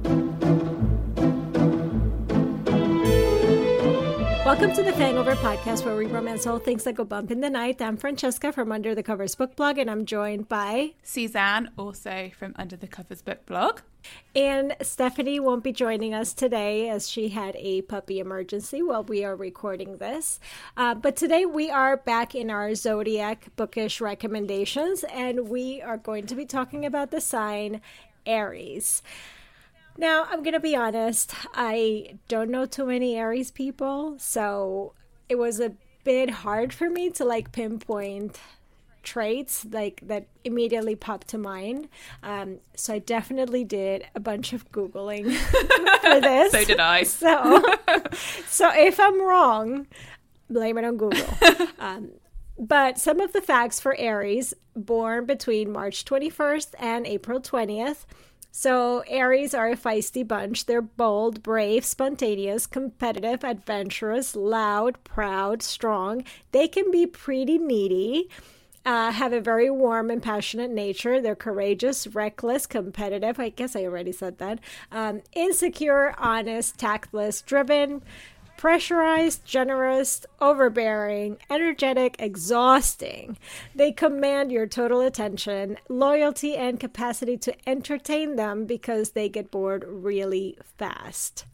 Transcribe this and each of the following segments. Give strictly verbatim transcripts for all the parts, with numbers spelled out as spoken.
Welcome to the Fangover Podcast, where we romance all things that go bump in the night. I'm Francesca from Under the Covers Book Blog, and I'm joined by Suzanne, also from Under the Covers Book Blog. And Stephanie won't be joining us today as she had a puppy emergency while we are recording this. Uh, but today we are back in our Zodiac bookish recommendations, and we are going to be talking about the sign Aries. Now, I'm going to be honest, I don't know too many Aries people, so it was a bit hard for me to like pinpoint traits like that immediately popped to mind. Um, so I definitely did a bunch of Googling for this. So did I. So, so if I'm wrong, blame it on Google. Um, but some of the facts for Aries, born between March twenty-first and April twentieth. So Aries are a feisty bunch. They're bold, brave, spontaneous, competitive, adventurous, loud, proud, strong. They can be pretty needy, uh, have a very warm and passionate nature. They're courageous, reckless, competitive. I guess I already said that. Um, insecure, honest, tactless, driven, pressurized, generous, overbearing, energetic, exhausting. They command your total attention, loyalty, and capacity to entertain them because they get bored really fast.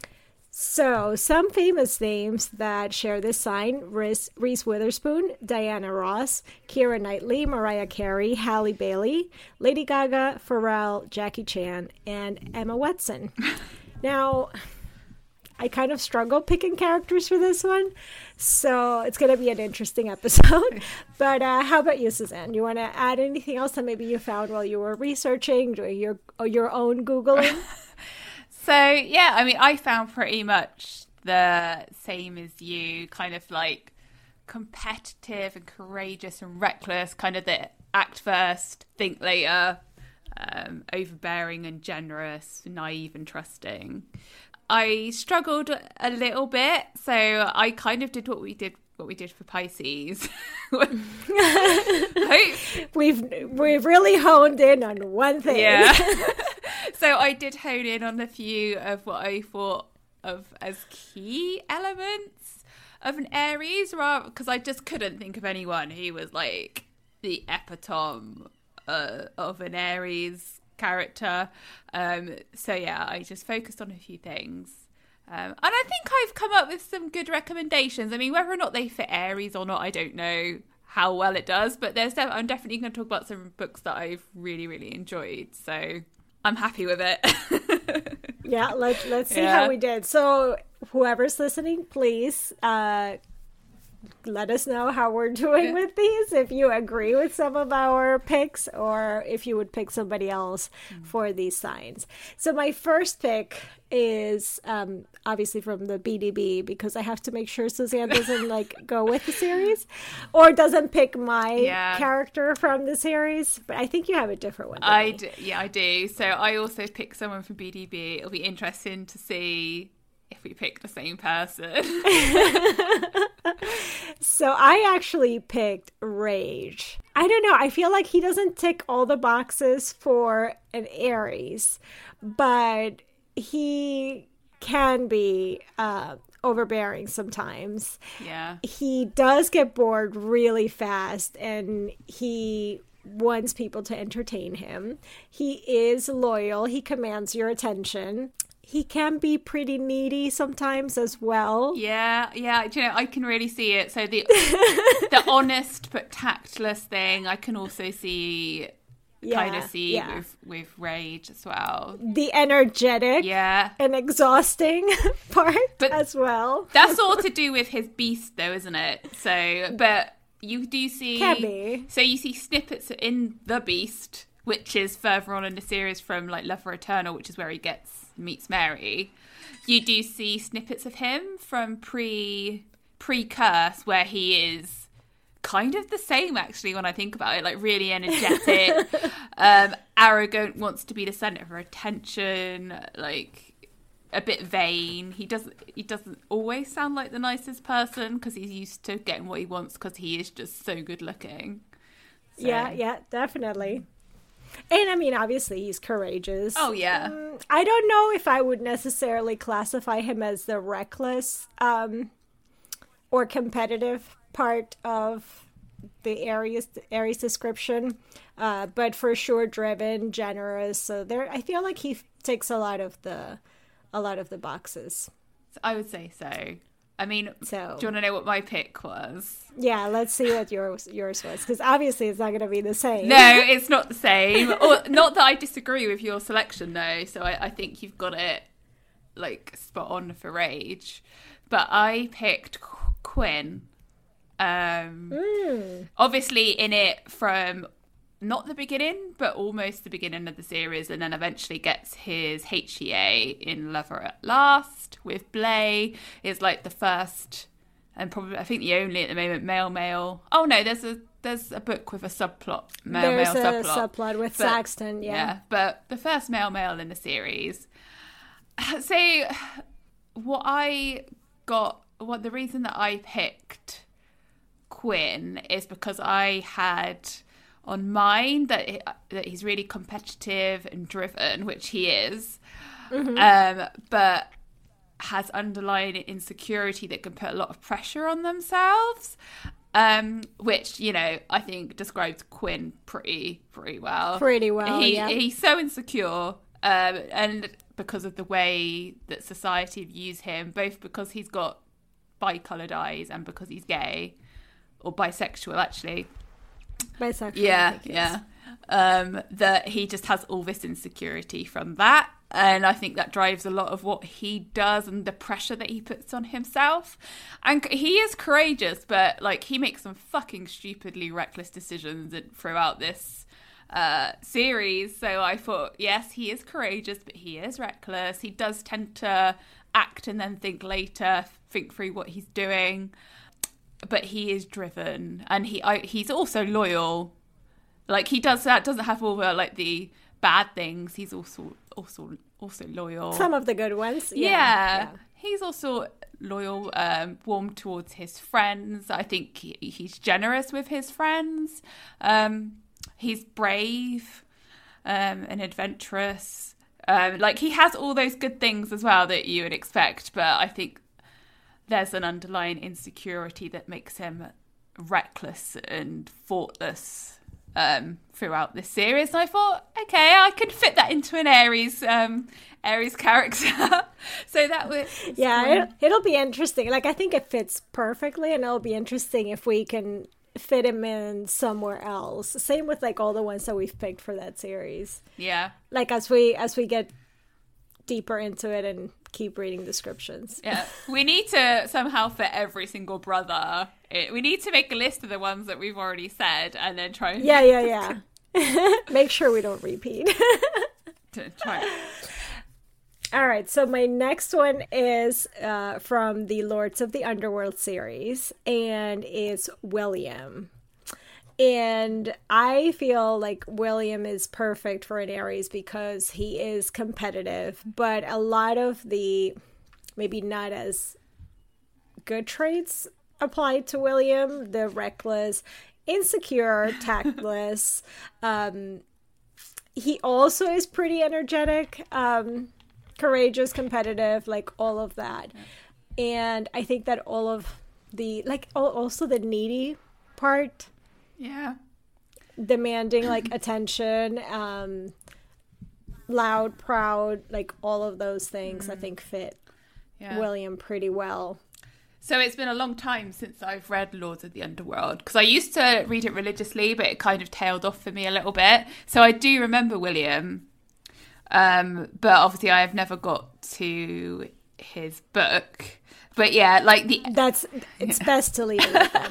So, some famous names that share this sign: Reese, Reese Witherspoon, Diana Ross, Keira Knightley, Mariah Carey, Halle Bailey, Lady Gaga, Pharrell, Jackie Chan, and Emma Watson. Now, I kind of struggle picking characters for this one, so it's going to be an interesting episode. But uh, how about you, Suzanne? You want to add anything else that maybe you found while you were researching, doing your, your own Googling? So, yeah, I mean, I found pretty much the same as you, kind of like competitive and courageous and reckless, kind of the act first, think later, um, overbearing and generous, naive and trusting. I struggled a little bit, so I kind of did what we did what we did for Pisces. we've we've really honed in on one thing. Yeah. So I did hone in on a few of what I thought of as key elements of an Aries, because I just couldn't think of anyone who was like the epitome uh, of an Aries character. Um, so yeah, I just focused on a few things. Um, and I think I've come up with some good recommendations. I mean, whether or not they fit Aries or not, I don't know how well it does, but there's def- I'm definitely going to talk about some books that I've really, really enjoyed. So I'm happy with it. Yeah, let, let's see yeah. how we did. So whoever's listening, please uh, let us know how we're doing with these, if you agree with some of our picks or if you would pick somebody else mm. for these signs. So my first pick is um, obviously from the B D B, because I have to make sure Suzanne doesn't like go with the series or doesn't pick my yeah. character from the series. But I think you have a different one. I do, yeah, I do. So I also picked someone from B D B. It'll be interesting to see if we pick the same person. So I actually picked Rage. I don't know. I feel like he doesn't tick all the boxes for an Aries, but he can be uh, overbearing sometimes. Yeah. He does get bored really fast, and he wants people to entertain him. He is loyal. He commands your attention. He can be pretty needy sometimes as well. Yeah, yeah. Do you know, I can really see it. So the the honest but tactless thing, I can also see, yeah, kind of see yeah. with, with Rage as well. The energetic yeah. and exhausting part but as well. That's all to do with his beast, though, isn't it? So, but you do see... Can be. So you see snippets in The Beast, which is further on in the series from like Lover Eternal, which is where he gets... meets Mary. You do see snippets of him from pre pre Curse, where he is kind of the same, actually, when I think about it, like really energetic, um arrogant, wants to be the center of attention, like a bit vain. He doesn't he doesn't always sound like the nicest person because he's used to getting what he wants because he is just so good looking. So. Yeah, yeah, definitely. And I mean, obviously, he's courageous. Oh, yeah. Um, I don't know if I would necessarily classify him as the reckless um, or competitive part of the Aries Aries description, uh, but for sure driven, generous. So there, I feel like he ticks a lot of the a lot of the boxes. I would say so. I mean, so, do you want to know what my pick was? Yeah, let's see what yours yours was, because obviously it's not going to be the same. No, it's not the same. Or not that I disagree with your selection, though. So I, I think you've got it like spot on for Rage. But I picked Qu- Quinn. Um, mm. Obviously in it from not the beginning, but almost the beginning of the series, and then eventually gets his H E A in Lover at Last with Blay. Is like the first and probably I think the only at the moment male male. Oh no, there's a there's a book with a subplot male there's male a subplot, subplot with but, Saxton. Yeah. yeah, but the first male male in the series. So what I got, what the reason that I picked Quinn is because I had on mind that it, that he's really competitive and driven, which he is, mm-hmm. um, but has underlying insecurity that can put a lot of pressure on themselves, um, which, you know, I think describes Quinn pretty pretty well. Pretty well, he, yeah. He's so insecure, um, and because of the way that society views him, both because he's got bi-coloured eyes and because he's gay, or bisexual, actually. Bisexual. Yeah, think, yeah. Um, that he just has all this insecurity from that. And I think that drives a lot of what he does and the pressure that he puts on himself. And he is courageous, but like he makes some fucking stupidly reckless decisions throughout this uh, series. So I thought, yes, he is courageous, but he is reckless. He does tend to act and then think later, think through what he's doing. But he is driven, and he I, he's also loyal. Like he does that doesn't have all the like the bad things. He's also also also loyal. Some of the good ones. Yeah, yeah. yeah. He's also loyal, um, warm towards his friends. I think he, he's generous with his friends. Um, he's brave um, and adventurous. Um, like he has all those good things as well that you would expect. But I think there's an underlying insecurity that makes him reckless and thoughtless um, throughout this series. And I thought, okay, I could fit that into an Aries um, Aries character. So that was yeah, it'll, it'll be interesting. Like I think it fits perfectly, and it'll be interesting if we can fit him in somewhere else. Same with like all the ones that we've picked for that series. Yeah, like as we as we get deeper into it and keep reading descriptions. Yeah, we need to somehow fit every single brother. It, we need to make a list of the ones that we've already said, and then try. And yeah, yeah, yeah. Make sure we don't repeat. to try. All right, so my next one is uh, from the Lords of the Underworld series, and it's William. And I feel like William is perfect for an Aries because he is competitive, but a lot of the maybe not as good traits apply to William. The reckless, insecure, tactless. um, he also is pretty energetic, um, courageous, competitive, like all of that. And I think that all of the, like also the needy part, yeah, demanding like attention, um loud, proud, like all of those things, mm. I think fit yeah. William pretty well. So it's been a long time since I've read Lords of the Underworld, because I used to read it religiously, but it kind of tailed off for me a little bit. So I do remember William, um but obviously I have never got to his book. But yeah, like the that's it's best to leave it with them.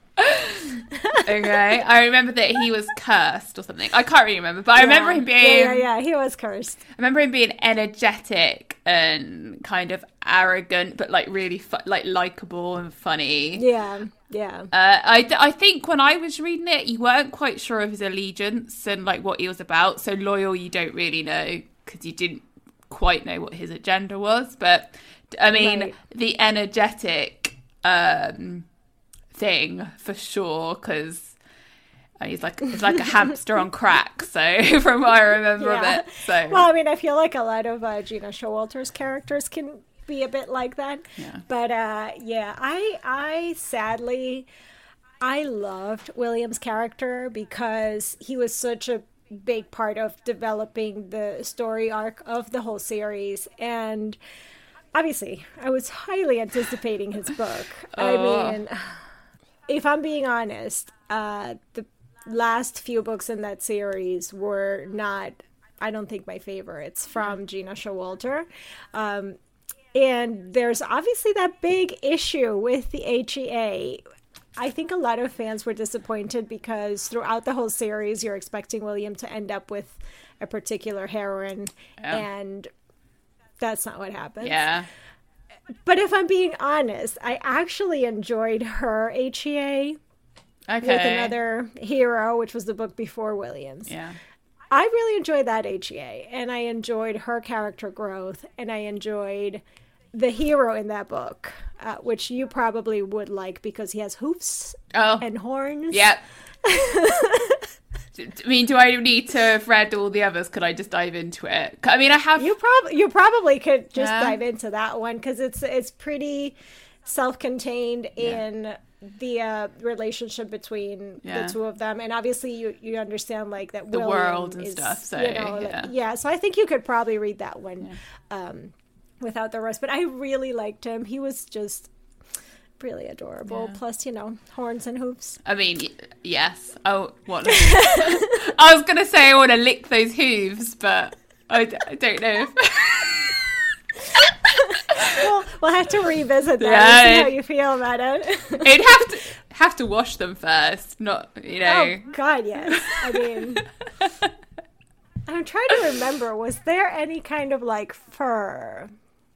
Okay, I remember that he was cursed or something. I can't really remember, but I yeah. remember him being yeah, yeah, yeah, he was cursed. I remember him being energetic and kind of arrogant, but like really fu- like likable and funny. Yeah, yeah. Uh, I I think when I was reading it, you weren't quite sure of his allegiance and like what he was about. So loyal, you don't really know because you didn't quite know what his agenda was. But I mean, right. the energetic. Um, thing for sure, because And he's like it's like a hamster on crack. So from what I remember Yeah. of it. So Well, I mean, I feel like a lot of uh, Gina Showalter's characters can be a bit like that. Yeah. But uh, yeah, I I sadly I loved William's character because he was such a big part of developing the story arc of the whole series, and obviously I was highly anticipating his book. I Oh. mean, if I'm being honest, uh, the last few books in that series were not, I don't think, my favorites from Gina Showalter. Um, and there's obviously that big issue with the H E A. I think a lot of fans were disappointed because throughout the whole series, you're expecting William to end up with a particular heroine, Yeah. and that's not what happens. yeah. But if I'm being honest, I actually enjoyed her H E A Okay. with another hero, which was the book before Williams. Yeah. I really enjoyed that H E A, and I enjoyed her character growth, and I enjoyed the hero in that book, uh, which you probably would like because he has hoofs Oh. and horns. Yep. I mean, do I need to have read all the others? Could I just dive into it? I mean, I have. You probably you probably could just Yeah. dive into that one because it's it's pretty self-contained Yeah. in the uh, relationship between Yeah. the two of them, and obviously you you understand like that The William world and is, stuff, so, you know, like- yeah. yeah. So I think you could probably read that one um, without the rest. But I really liked him. He was just really adorable. Yeah. Plus, you know, horns and hoofs. I mean, y- yes. Oh, what? I was gonna say I want to lick those hooves, but I, d- I don't know. Well, we'll have to revisit that Yeah, and see it- how you feel about it. It'd have to have to wash them first, not you know. Oh God, yes. I mean, I'm trying to remember. Was there any kind of like fur?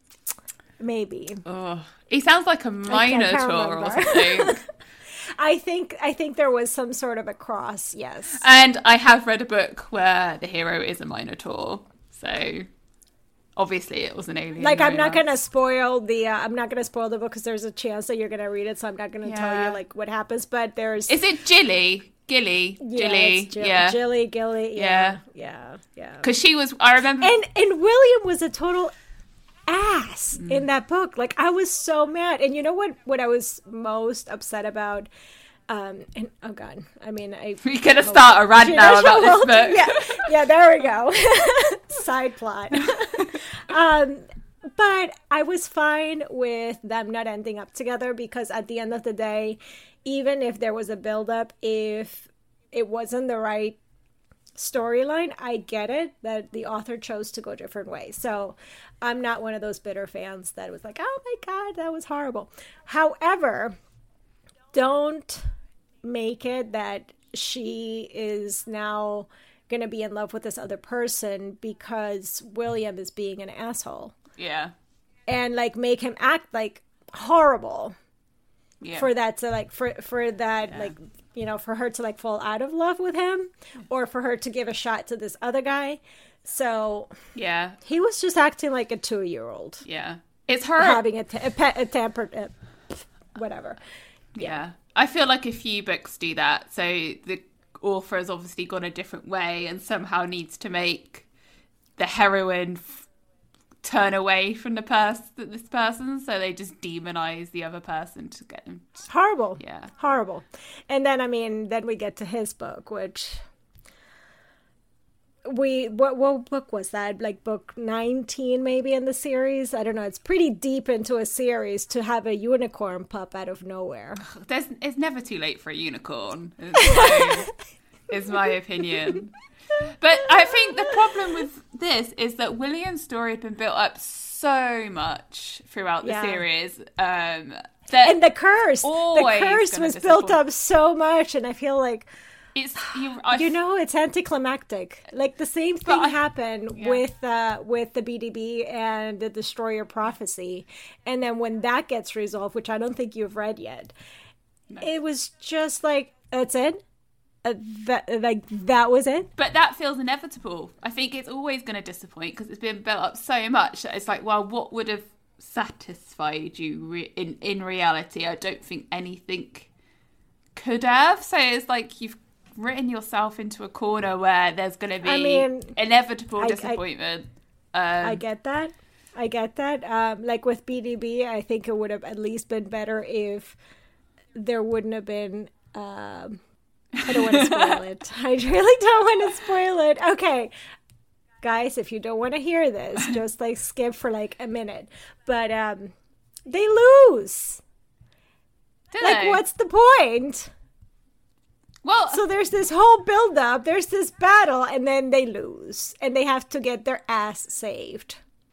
Maybe. Oh, he sounds like a I can't minotaur or remember. something. I think I think there was some sort of a cross. Yes. And I have read a book where the hero is a minotaur, so obviously it was an alien. Like I'm not romance. gonna spoil the. Uh, I'm not gonna spoil the book because there's a chance that you're gonna read it. So I'm not gonna tell Yeah. you like what happens. But there's. Is it Jilly? Gilly? yeah, Jilly? it's Jill- yeah. Jilly, Gilly. Yeah. Yeah. Yeah. Because she was. I remember. And and William was a total ass Mm. in that book. Like I was so mad. And you know what? What I was most upset about. Um. And oh God. I mean, I. We're gonna start a rant Gina now about this Showalter- book. Yeah. Yeah. There we go. Side plot. um. But I was fine with them not ending up together because at the end of the day, even if there was a buildup, if it wasn't the right storyline, I get it that the author chose to go a different way. So I'm not one of those bitter fans that was like, oh my God, that was horrible. However, don't make it that she is now going to be in love with this other person because William is being an asshole. Yeah. And like make him act like horrible Yeah. for that to like for for that Yeah. like you know for her to like fall out of love with him or for her to give a shot to this other guy. So Yeah. he was just acting like a two-year-old Yeah. It's her. having a, t- a, pe- a tempered uh, whatever. Yeah. I feel like a few books do that. So the author has obviously gone a different way and somehow needs to make the heroine f- turn away from the person, this person, so they just demonize the other person to get them. Horrible. Yeah. Horrible. And then I mean then we get to his book, which we what what book was that? Like book nineteen maybe in the series? I don't know. It's pretty deep into a series to have a unicorn pop out of nowhere. There's, it's never too late for a unicorn. Is my, is my opinion. But I think the problem with this is that William's story had been built up so much throughout the Yeah. series. Um, that And the curse, the always curse gonna was built disappoint. up so much, and I feel like it's you. I, you know it's anticlimactic. Like the same thing I- happened yeah. with uh, with the B D B and the Destroyer Prophecy, and then when that gets resolved, which I don't think you've read yet, it was just like that's it. Uh, that like that was it. But that feels inevitable. I think it's always going to disappoint because it's been built up so much that it's like, well, what would have satisfied you re- in in reality? I don't think anything could have. So it's like you've written yourself into a corner where there's going to be I mean, inevitable I, disappointment. I, um, I get that. I get that. Um, like with B D B, I think it would have at least been better if there wouldn't have been. Um, I don't want to spoil it. I really don't want to spoil it. Okay, guys, if you don't want to hear this, just like skip for like a minute. But um, they lose. do Like, they? what's the point? Well, So there's this whole build up, there's this battle, and then they lose. And they have to get their ass saved.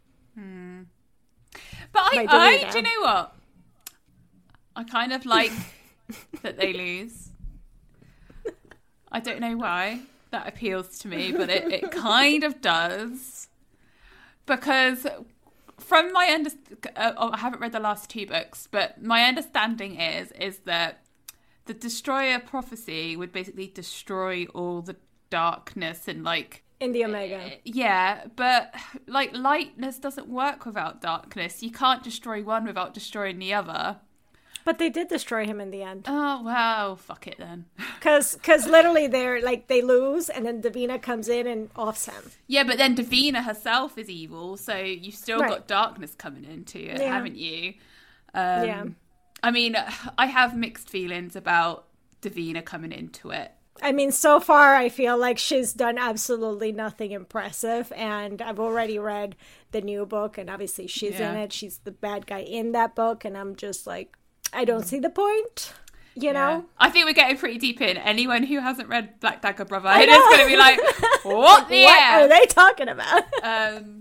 but I, by I, Davina. do you know what? I kind of like that they lose. I don't know why that appeals to me, but it, it kind of does. Because from my understanding, uh, oh, I haven't read the last two books, but my understanding is is that the Destroyer prophecy would basically destroy all the darkness and like In the Omega. yeah, but like lightness doesn't work without darkness. You can't destroy one without destroying the other. But they did destroy him in the end. Oh well, fuck it then. Because cause literally they're like, they lose, and then Davina comes in and offs him. Yeah, but then Davina herself is evil, so you've still Right. got darkness coming into it, Yeah. haven't you? Um, Yeah. I mean, I have mixed feelings about Davina coming into it. I mean, so far, I feel like she's done absolutely nothing impressive. And I've already read the new book, and obviously she's Yeah. in it. She's the bad guy in that book. And I'm just like, I don't see the point, you Yeah. know? I think we're getting pretty deep in. Anyone who hasn't read Black Dagger know. Brotherhood is going to be like, what the What hell? are they talking about? Um,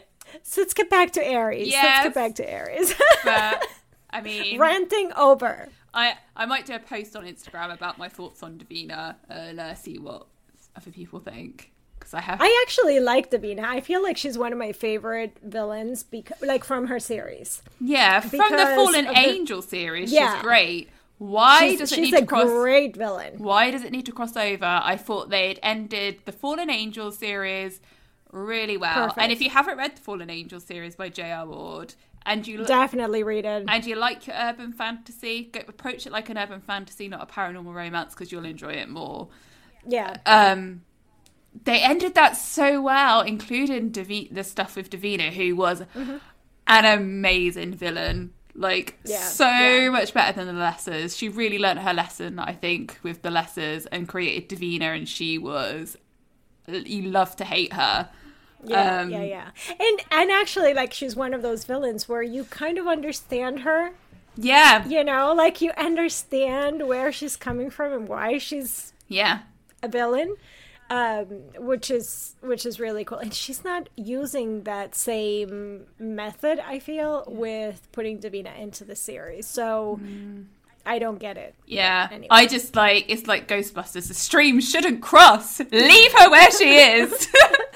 So let's get back to Aries. Yes. Let's get back to Aries. but, I mean... Ranting over. I, I might do a post on Instagram about my thoughts on Davina and uh, see what other people think. Because I have... I actually like Davina. I feel like she's one of my favorite villains, because, like from her series. Yeah, from the because Fallen of the- Angel series, Yeah. she's great. Why She's, does it she's need a to cross... great villain. Why does it need to cross over? I thought they'd ended the Fallen Angel series really well. Perfect. And if you haven't read the Fallen Angel series by J R. Ward, and you Definitely read it. and you like your urban fantasy, go, approach it like an urban fantasy, not a paranormal romance, because you'll enjoy it more. Yeah. Um, they ended that so well, including Davi- the stuff with Davina, who was Mm-hmm. an amazing villain. Like, Yeah, so yeah. much better than the Lessers. She really learnt her lesson, I think, with the Lessers, and created Davina, and she was... You love to hate her. Yeah, Um, yeah, yeah. And and actually, like, she's one of those villains where you kind of understand her. Yeah, You know, like you understand where she's coming from and why she's yeah. a villain, um, which is which is really cool. And she's not using that same method, I feel, with putting Davina into the series. So I don't get it. Yeah, Anyway. I just like, it's like Ghostbusters. The stream shouldn't cross. Leave her where she is.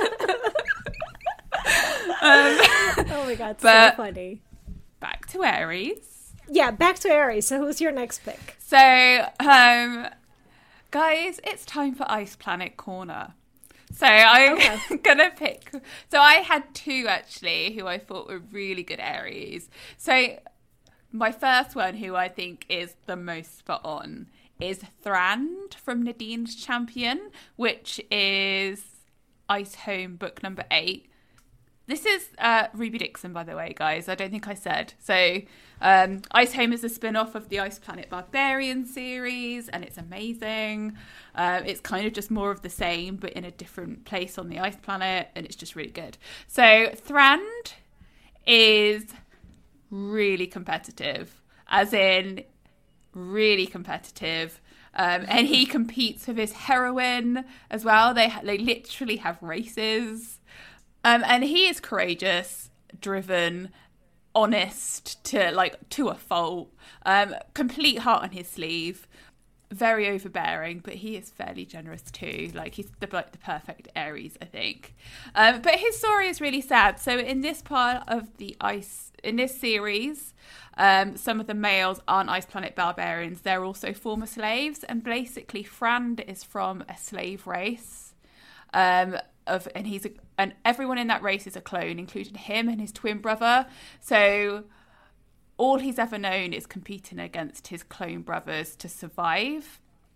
um, Oh my god, But- so funny. back to Aries. Yeah, back to Aries. So who's your next pick? So, um, guys, it's time for Ice Planet Corner. So I'm Okay. gonna pick. So I had two actually, who I thought were really good Aries. So my first one, who I think is the most spot on, is Thrand from Nadine's Champion, which is Ice Home book number eight. This is uh, Ruby Dixon, by the way, guys. I don't think I said. So um, Ice Home is a spin-off of the Ice Planet Barbarian series, and it's amazing. Um, it's kind of just more of the same, but in a different place on the Ice Planet, and it's just really good. So Thrand is really competitive, as in really competitive. Um, and he competes with his heroine as well. They they literally have races. Um, and he is courageous, driven, honest to like to a fault. Um, complete heart on his sleeve. Very overbearing, but he is fairly generous too. Like he's the like the perfect Aries, I think. Um, but his story is really sad. So in this part of the ice, in this series, um, some of the males aren't Ice Planet barbarians. They're also former slaves, and basically Thrand is from a slave race. Um, of and he's a, and everyone in that race is a clone, including him and his twin brother. So all he's ever known is competing against his clone brothers to survive.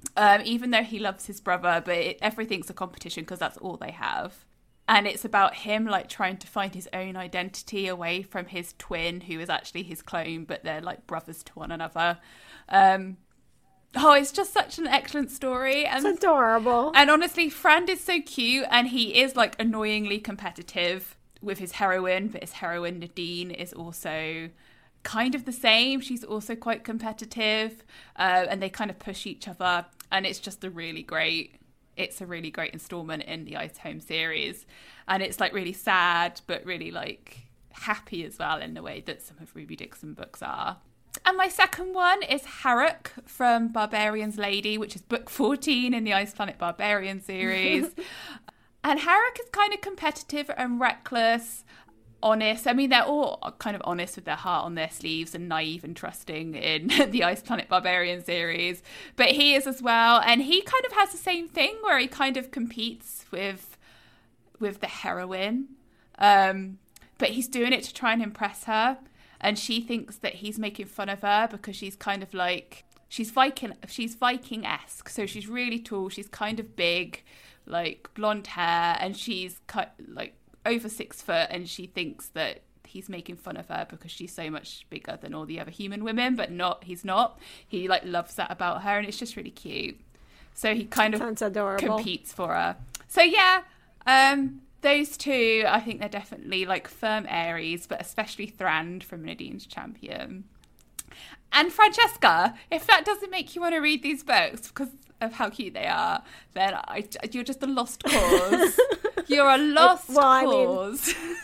Um, even though he loves his brother, but it, everything's a competition because that's all they have. And it's about him like trying to find his own identity away from his twin, who is actually his clone, but they're like brothers to one another. Um, oh, it's just such an excellent story. And, it's adorable. And honestly, Frand is so cute, and he is like annoyingly competitive with his heroine, but his heroine Nadine is also kind of the same. She's also quite competitive, uh, and they kind of push each other, and it's just a really great it's a really great installment in the Ice Home series, and it's like really sad but really like happy as well in the way that some of Ruby Dixon books are. And my second one is Harrock from Barbarian's Lady, which is book fourteen in the Ice Planet Barbarian series. And Harrock is kind of competitive and reckless, honest. I mean, they're all kind of honest with their heart on their sleeves and naive and trusting in the Ice Planet Barbarian series. But he is as well. And he kind of has the same thing where he kind of competes with with the heroine. Um, but he's doing it to try and impress her. And she thinks that he's making fun of her because she's kind of like, she's Viking, she's Viking-esque. So she's really tall. She's kind of big, like blonde hair, and she's cut like over six foot, and she thinks that he's making fun of her because she's so much bigger than all the other human women, but not, he's not. He like loves that about her, and it's just really cute. So he kind of Sounds adorable. competes for her. So yeah, um, those two, I think they're definitely like firm Aries, but especially Thrand from Nadine's Champion. And Francesca, if that doesn't make you want to read these books because of how cute they are, then I, you're just a lost cause. You're a lost it, well, cause. I, mean,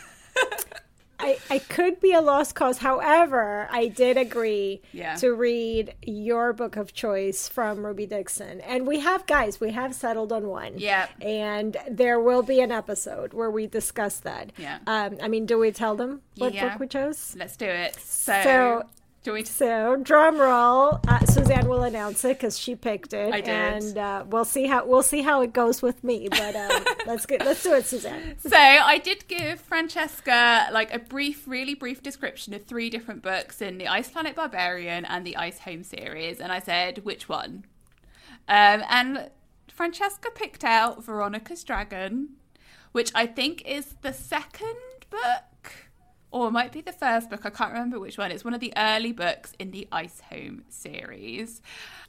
I, I could be a lost cause. However, I did agree yeah. to read your book of choice from Ruby Dixon. And we have, guys, we have settled on one. Yeah. And there will be an episode where we discuss that. Yeah. Um, I mean, do we tell them what yeah. book we chose? Let's do it. So... so Do we... So, drum roll. Uh, Suzanne will announce it because she picked it, I did. and uh, we'll see how we'll see how it goes with me. But um, let's get let's do it, Suzanne. So, I did give Francesca like a brief, really brief description of three different books in the Ice Planet Barbarian and the Ice Home series, and I said which one. Um, and Francesca picked out Veronica's Dragon, which I think is the second book. Or it might be the first book. I can't remember which one. It's one of the early books in the Ice Home series.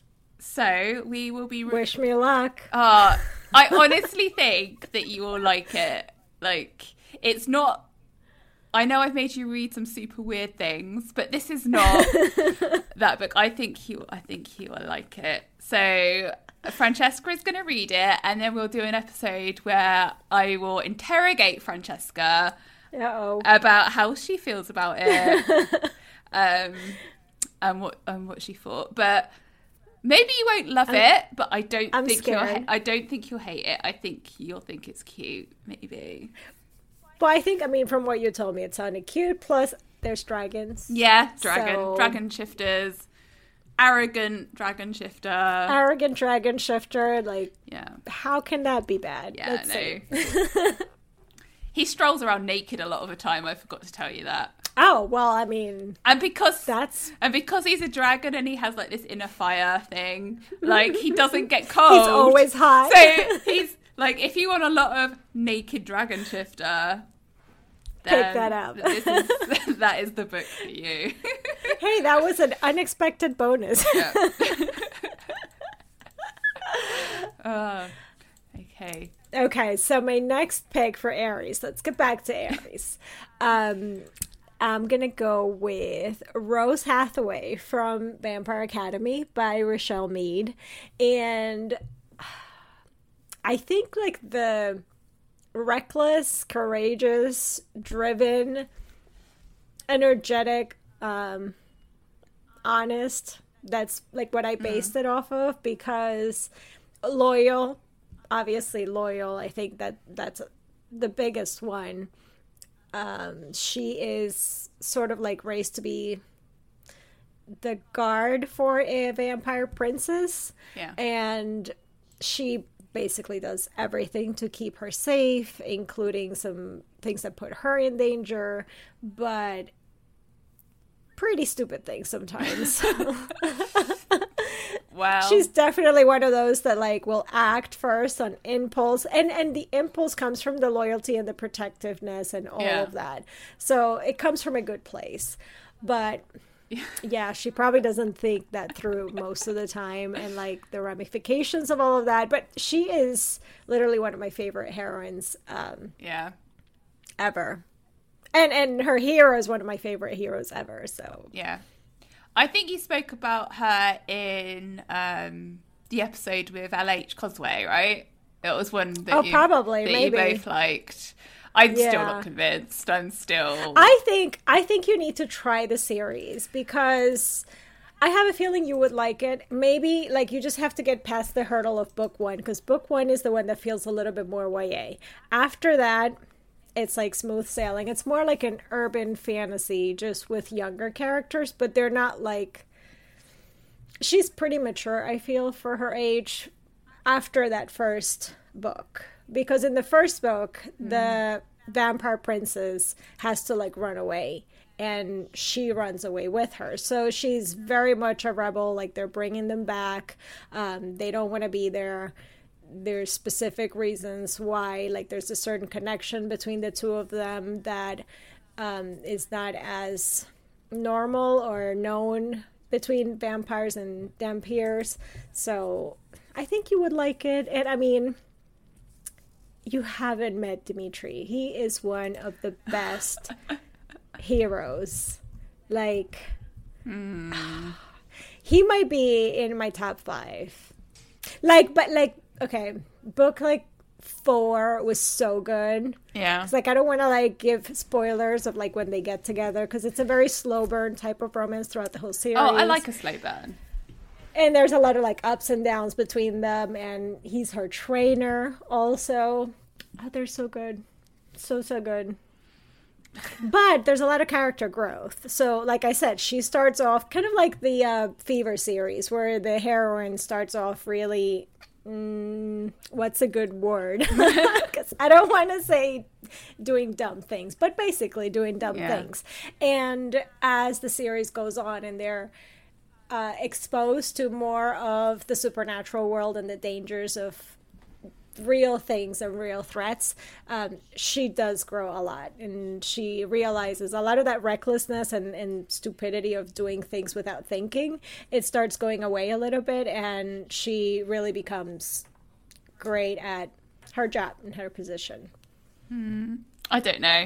So we will be... Re- Wish me luck. Uh, I honestly think that you will like it. Like, it's not... I know I've made you read some super weird things, but this is not that book. I think you, I think you will like it. So Francesca is going to read it, and then we'll do an episode where I will interrogate Francesca... Uh-oh. about how she feels about it, um, and what and what she thought. But maybe you won't love I'm, it. But I don't I'm think scared. you'll. I don't think you'll hate it. I think you'll think it's cute. Maybe. Well, I think I mean from what you told me, it sounded cute. Plus, there's dragons. Yeah, dragon, so... dragon shifters, arrogant dragon shifter, arrogant dragon shifter. Like, yeah, how can that be bad? Yeah, no. He strolls around naked a lot of the time. I forgot to tell you that. Oh, well, I mean... And because that's... and because he's a dragon and he has, like, this inner fire thing, like, he doesn't get cold. He's always hot. So, he's, like, if you want a lot of naked dragon shifter... Then pick that up. This is, that is the book for you. Hey, that was an unexpected bonus. Yeah. uh, okay. Okay, so my next pick for Aries, let's get back to Aries. um, I'm going to go with Rose Hathaway from Vampire Academy by Rochelle Mead. And I think like the reckless, courageous, driven, energetic, um, honest, that's like what I based mm. it off of, because loyal, obviously loyal. I think that that's the biggest one. Um, she is sort of like raised to be the guard for a vampire princess. Yeah. And she basically does everything to keep her safe, including some things that put her in danger, but pretty stupid things sometimes. Well, she's definitely one of those that like will act first on impulse, and and the impulse comes from the loyalty and the protectiveness and all Yeah. of that. So it comes from a good place, but yeah, she probably doesn't think that through most of the time, and like the ramifications of all of that. But she is literally one of my favorite heroines um, yeah. ever, and and her hero is one of my favorite heroes ever. So Yeah. I think you spoke about her in um, the episode with L H Cosway, right? It was one that, oh, you, probably that maybe you both liked. I'm Yeah. still not convinced. I'm still... I think I think you need to try the series because I have a feeling you would like it. Maybe like you just have to get past the hurdle of book one, because book one is the one that feels a little bit more Y A. After that, it's like smooth sailing. It's more like an urban fantasy, just with younger characters, but they're not like... She's pretty mature, I feel, for her age after that first book. Because in the first book, mm. the vampire princess has to like run away, and she runs away with her. So she's very much a rebel. Like, they're bringing them back. Um, they don't want to be there. There's specific reasons why. Like, there's a certain connection between the two of them that um, is not as normal or known between vampires and dhampirs. So I think you would like it. And I mean, you haven't met Dimitri. He is one of the best heroes. Like, mm. he might be in my top five. Like, but like, okay, book like four was so good. Yeah. It's like, I don't want to like give spoilers of like when they get together, because it's a very slow burn type of romance throughout the whole series. Oh, I like a slow burn. And there's a lot of like ups and downs between them, and he's her trainer also. Oh, they're so good. So, so good. But there's a lot of character growth. So, like I said, she starts off kind of like the uh, Fever series, where the heroine starts off really... Mm, what's a good word? Because I don't want to say doing dumb things, but basically doing dumb yeah. things. And as the series goes on and they're uh, exposed to more of the supernatural world and the dangers of real things and real threats, um, she does grow a lot, and she realizes a lot of that recklessness and, and stupidity of doing things without thinking, it starts going away a little bit, and she really becomes great at her job and her position. Hmm. I don't know.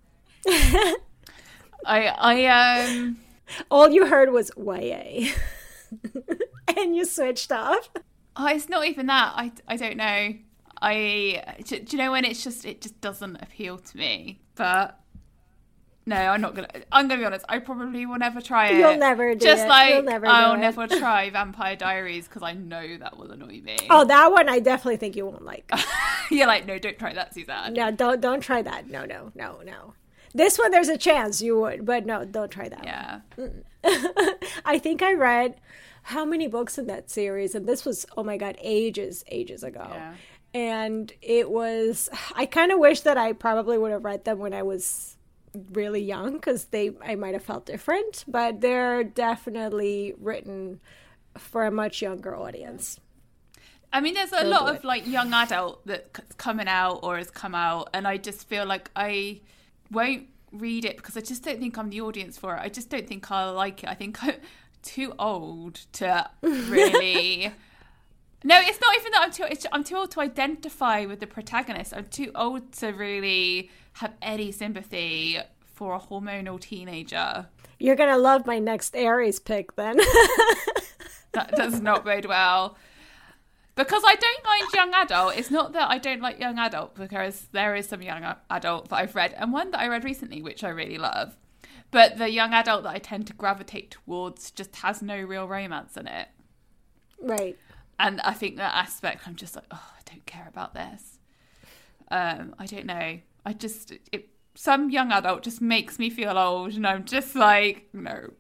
I I um all you heard was Y A and you switched off. Oh, it's not even that. I, I don't know. I do, do you know when it's just it just doesn't appeal to me. But no, I'm not gonna. I'm gonna be honest. I probably will never try it. You'll never do just it. like You'll never I'll do never it. try Vampire Diaries because I know that will annoy me. Oh, that one I definitely think you won't like. You're like, no, don't try that, Suzanne. No, don't don't try that. No, no, no, no. This one, there's a chance you would, but no, don't try that. Yeah. One. I think I read how many books in that series, and this was, oh my god, ages, ages ago. Yeah. And it was, I kind of wish that I probably would have read them when I was really young, because they, I might have felt different, but they're definitely written for a much younger audience. I mean, there's a They'll lot do of it. like young adult that's coming out or has come out, and I just feel like I won't read it because I just don't think I'm the audience for it. I just don't think I'll like it. I think I'm too old to really... No, it's not even that I'm too... It's, I'm too old to identify with the protagonist. I'm too old to really have any sympathy for a hormonal teenager. You're going to love my next Aries pick then. That does not bode well. Because I don't mind young adult. It's not that I don't like young adult, because there is some young adult that I've read, and one that I read recently, which I really love. But the young adult that I tend to gravitate towards just has no real romance in it. Right. And I think that aspect, I'm just like, oh, I don't care about this. Um, I don't know. I just, it, some young adult just makes me feel old, and I'm just like, no.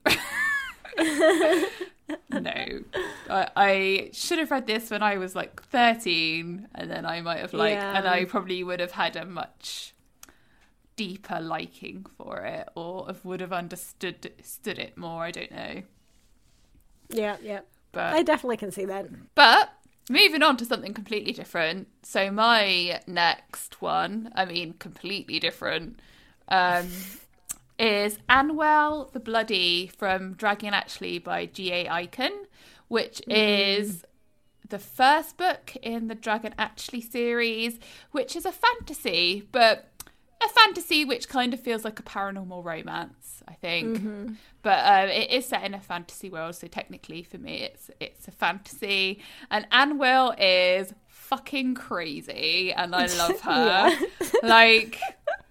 No. I, I should have read this when I was like thirteen, and then I might have like, Yeah. and I probably would have had a much deeper liking for it, or have, would have understood stood it more. I don't know. Yeah, yeah. But I definitely can see that. But moving on to something completely different. So my next one, I mean, completely different, um, is Anwell the Bloody from Dragon Actually by G A. Aiken, which mm. is the first book in the Dragon Actually series, which is a fantasy, but a fantasy which kind of feels like a paranormal romance, I think. Mm-hmm. But uh, it is set in a fantasy world, so technically for me it's it's a fantasy. And Anwell is fucking crazy, and I love her. Like,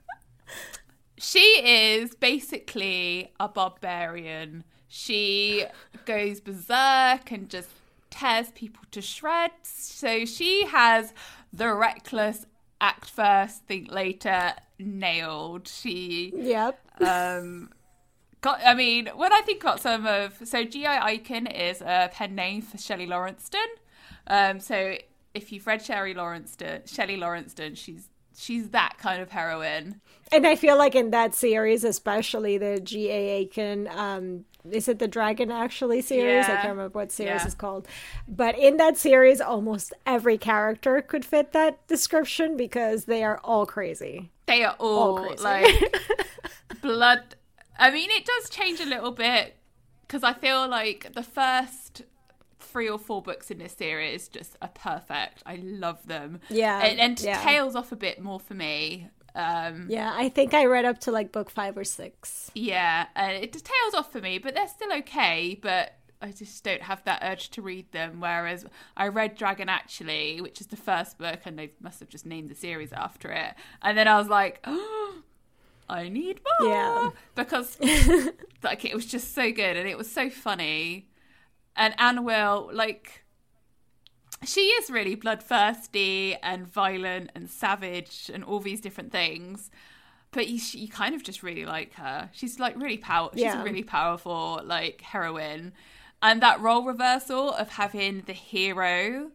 she is basically a barbarian. She goes berserk and just tears people to shreds. So she has the reckless act first, think later nailed. She yep um got I mean when I think about some of so G I. Aiken is a pen name for Shelley Lawrenston. Um so if you've read Shelley Lawrenston Shelley Lawrenston she's she's that kind of heroine. And I feel like in that series, especially the G A. Aiken, um, is it the Dragon Actually series? Yeah. I can't remember what series yeah. it's called. But in that series, almost every character could fit that description because they are all crazy. They are all, all crazy. Like blood. I mean, it does change a little bit because I feel like the first three or four books in this series just are perfect. I love them. Yeah. And, and yeah. tails off a bit more for me. Um, yeah, I think I read up to like book five or six. Yeah, and it just tails off for me, but they're still okay, but I just don't have that urge to read them. Whereas I read Dragon Actually, which is the first book, and they must have just named the series after it. And then I was like, oh, I need more. Yeah. Because like it was just so good and it was so funny. And Anwell, like, she is really bloodthirsty and violent and savage and all these different things. But you, you kind of just really like her. She's like really power. She's yeah. a really powerful like heroine. And that role reversal of having the hero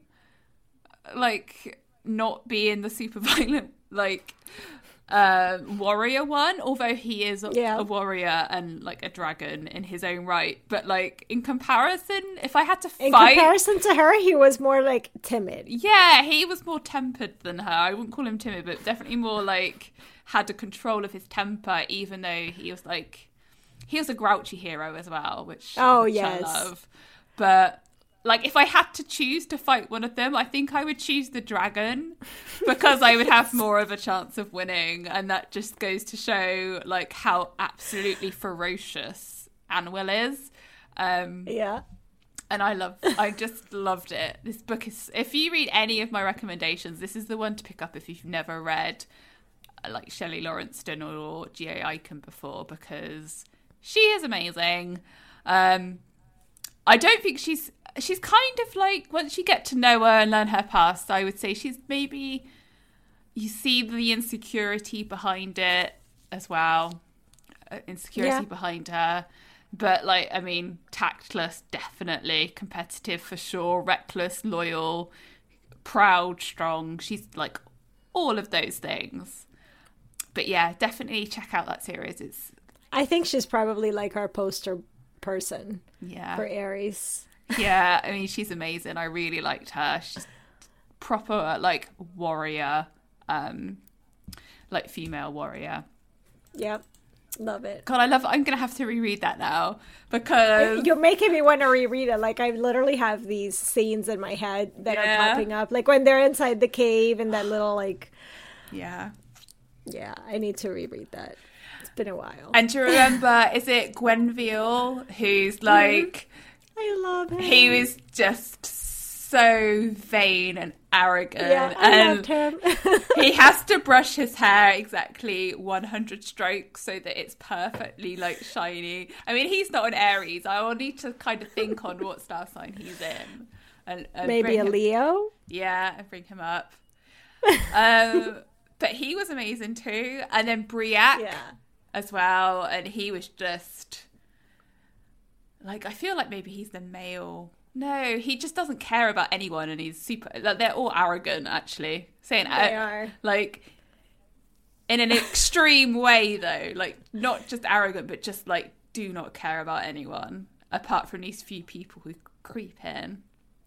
like not being the super violent like uh, warrior one, although he is a, yeah. a warrior and like a dragon in his own right. But like in comparison, if I had to in fight... In comparison to her, he was more like timid. Yeah, he was more tempered than her. I wouldn't call him timid, but definitely more like had a control of his temper, even though he was like... He was a grouchy hero as well, which, oh, which yes. I love. But like if I had to choose to fight one of them, I think I would choose the dragon because I would have more of a chance of winning. And that just goes to show like how absolutely ferocious Anwell is. Um, yeah. And I love, I just loved it. This book is, if you read any of my recommendations, this is the one to pick up if you've never read like Shelley Lawrenston or G A. Aiken before, because she is amazing. Um, I don't think she's, she's kind of like, once you get to know her and learn her past, I would say she's maybe, you see the insecurity behind it as well. Uh, insecurity yeah. behind her. But, like, I mean, tactless, definitely. Competitive, for sure. Reckless, loyal, proud, strong. She's, like, all of those things. But, yeah, definitely check out that series. It's. I think she's probably, like, our poster person yeah. for Aries. Yeah, I mean, she's amazing. I really liked her. She's proper, like, warrior. Um, like, female warrior. Yep. Love it. God, I love it. I'm going to have to reread that now because... You're making me want to reread it. Like, I literally have these scenes in my head that yeah. are popping up. Like, when they're inside the cave and that little, like... Yeah. Yeah, I need to reread that. It's been a while. And do you remember, is it Gwenville, who's like... I love him. He was just so vain and arrogant. Yeah, I and loved him. He has to brush his hair exactly one hundred strokes so that it's perfectly like shiny. I mean, he's not an Aries. I will need to kind of think on what star sign he's in. And, and Maybe a him, Leo? Yeah, and bring him up. um, but he was amazing too. And then Briac yeah. as well. And he was just... Like, I feel like maybe he's the male... No, he just doesn't care about anyone, and he's super... Like, they're all arrogant, actually. Saying, They uh, are. Like, in an extreme way, though. Like, not just arrogant, but just, like, do not care about anyone. Apart from these few people who creeping.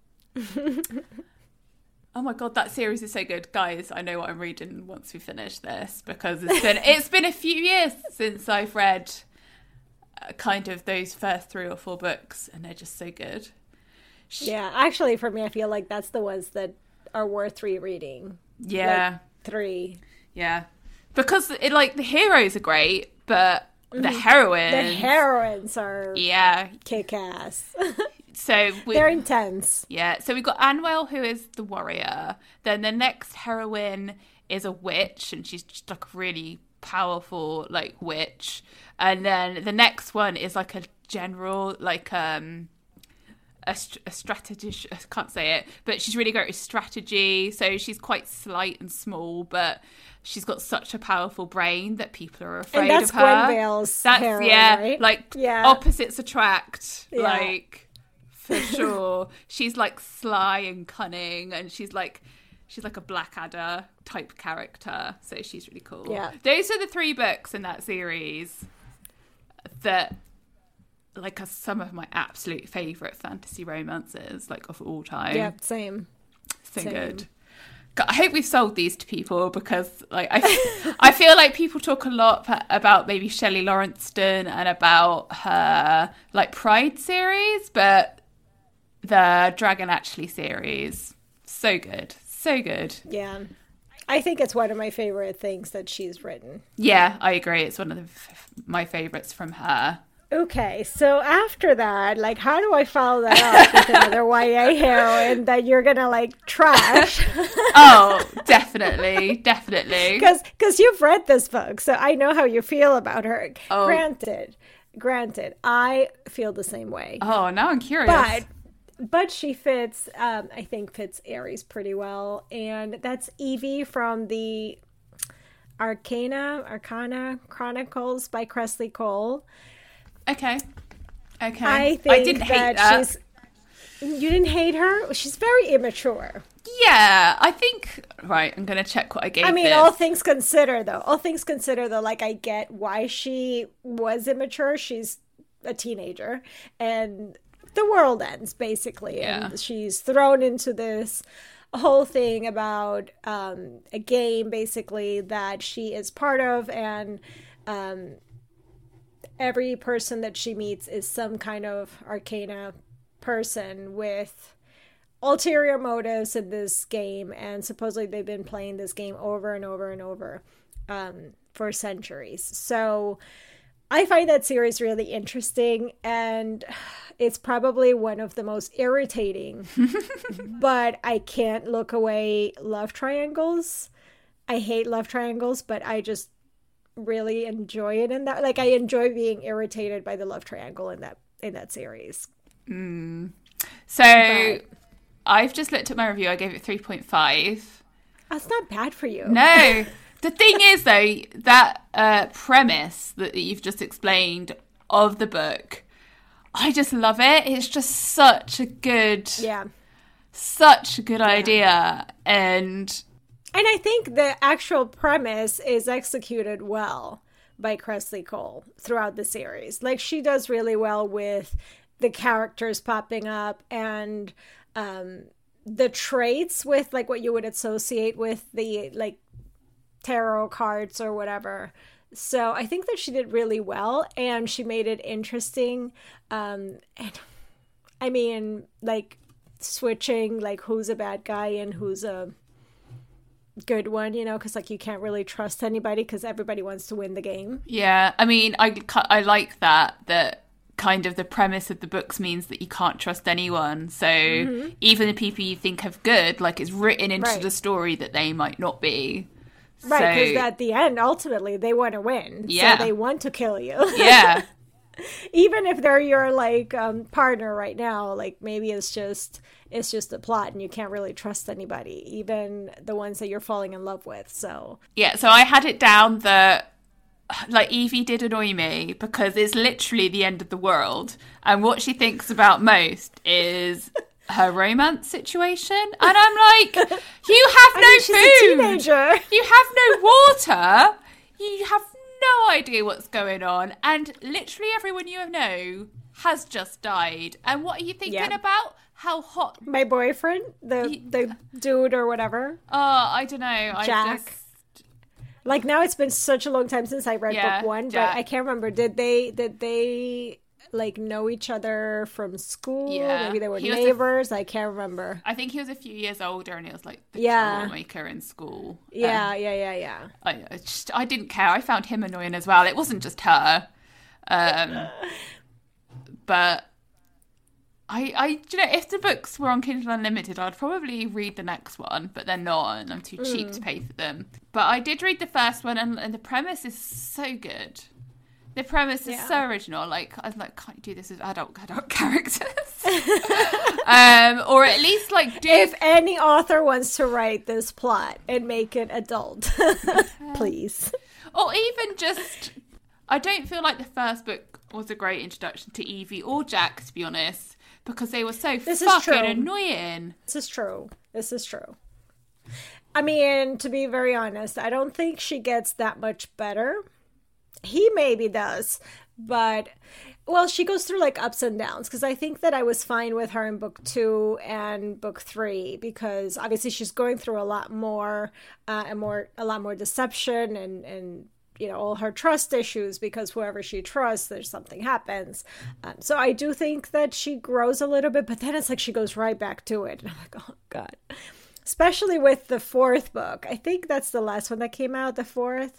Oh my god, that series is so good, guys. I know what I'm reading once we finish this, because it's been it's been a few years since I've read uh, kind of those first three or four books, and they're just so good. Yeah, actually, for me, I feel like that's the ones that are worth rereading. Yeah, like three. Yeah, because it like the heroes are great, but the heroines, the heroines are yeah kick-ass. So we, they're intense. Yeah. So we've got Anwell, who is the warrior. Then the next heroine is a witch, and she's just like a really powerful like witch. And then the next one is like a general, like um a, a strategist. I can't say it, but she's really great with strategy. So she's quite slight and small, but she's got such a powerful brain that people are afraid and that's of her. Gwen Vale's That's heroine, yeah, right? like yeah. opposites attract. Yeah. Like. For sure. She's like sly and cunning, and she's like she's like a Blackadder type character, so she's really cool. Yeah. Those are the three books in that series that like are some of my absolute favourite fantasy romances, like of all time. Yeah, same. So same. good. God, I hope we've sold these to people, because like I, I feel like people talk a lot about maybe Shelley Lawrenston and about her like Pride series, but the Dragon Atchley series, so good, so good. Yeah, I think it's one of my favorite things that she's written. Yeah, I agree. It's one of the, f- my favourites from her. Okay, so after that, like, how do I follow that up with another Y A heroine that you're gonna like trash? Oh, definitely, definitely. Because because you've read this book, so I know how you feel about her. Oh. Granted, granted, I feel the same way. Oh, now I'm curious. But but she fits, um, I think, fits Aries pretty well, and that's Evie from the Arcana Arcana Chronicles by Kresley Cole. Okay. Okay. I think I didn't hate that, that. she's. You didn't hate her? She's very immature. Yeah, I think. Right, I'm gonna check what I gave. I mean, this. all things considered, though. All things considered, though, like I get why she was immature. She's a teenager, and the world ends basically, Yeah. and she's thrown into this whole thing about um, a game, basically, that she is part of, and. Um, every person that she meets is some kind of arcana person with ulterior motives in this game, and supposedly they've been playing this game over and over and over um, for centuries. So I find that series really interesting, and it's probably one of the most irritating, but I can't look away love triangles. I hate love triangles, but I just really enjoy it in that, like I enjoy being irritated by the love triangle in that in that series. Mm. So But- I've just looked at my review. I gave it three point five. That's not bad for you. No. The thing is, though, that uh, premise that you've just explained of the book, I just love it. It's just such a good, Yeah. such a good idea. And And I think the actual premise is executed well by Kresley Cole throughout the series. Like, she does really well with the characters popping up and um, the traits with, like, what you would associate with the, like, tarot cards or whatever. So I think that she did really well, and she made it interesting. Um, and I mean, like, switching, like, who's a bad guy and who's a good one, you know, because like you can't really trust anybody because everybody wants to win the game. yeah, I mean, I, I like that, that kind of the premise of the books means that you can't trust anyone. So mm-hmm. even the people you think of good, like it's written into Right. the story that they might not be. Right, because So, at the end, ultimately, they want to win. Yeah. So they want to kill you. yeah. Even if they're your, like, um, partner right now, like, maybe it's just it's just a plot and you can't really trust anybody, even the ones that you're falling in love with, so... Yeah, so I had it down that, like, Evie did annoy me because it's literally the end of the world. And what she thinks about most is her romance situation. And I'm like, you have I no mean, she's food. a teenager. You have no water. You have no idea what's going on, and literally everyone you know has just died. And what are you thinking Yeah. about? How hot? My boyfriend, the He- the dude or whatever. Oh, I don't know. I Jack. just Like now, it's been such a long time since I read Yeah, book one, Jack. but I can't remember. Did they did they like know each other from school? Yeah. Maybe they were He was a- neighbors. I can't remember. I think he was a few years older, and he was like the Yeah. troublemaker in school. Yeah, Um, yeah, yeah, yeah. I, I just I didn't care. I found him annoying as well. It wasn't just her, um, but I I do you know, if the books were on Kindle Unlimited, I'd probably read the next one, but they're not, and I'm too cheap to pay for them. But I did read the first one, and, and the premise is so good. The premise is Yeah. so original. Like I was like, can't you do this with adult adult characters? um, or at least like do If any author wants to write this plot and make it adult, please. Or even just, I don't feel like the first book was a great introduction to Evie or Jack, to be honest, because they were so This is fucking true. annoying. This is true. This is true. I mean, to be very honest, I don't think she gets that much better. He maybe does, but well, she goes through like ups and downs, because I think that I was fine with her in book two and book three, because obviously she's going through a lot more uh, and more a lot more deception and and you know, all her trust issues, because whoever she trusts, there's something happens. Um, so I do think that she grows a little bit, but then it's like she goes right back to it, and I'm like, oh god. Especially with the fourth book. I think that's the last one that came out, the fourth.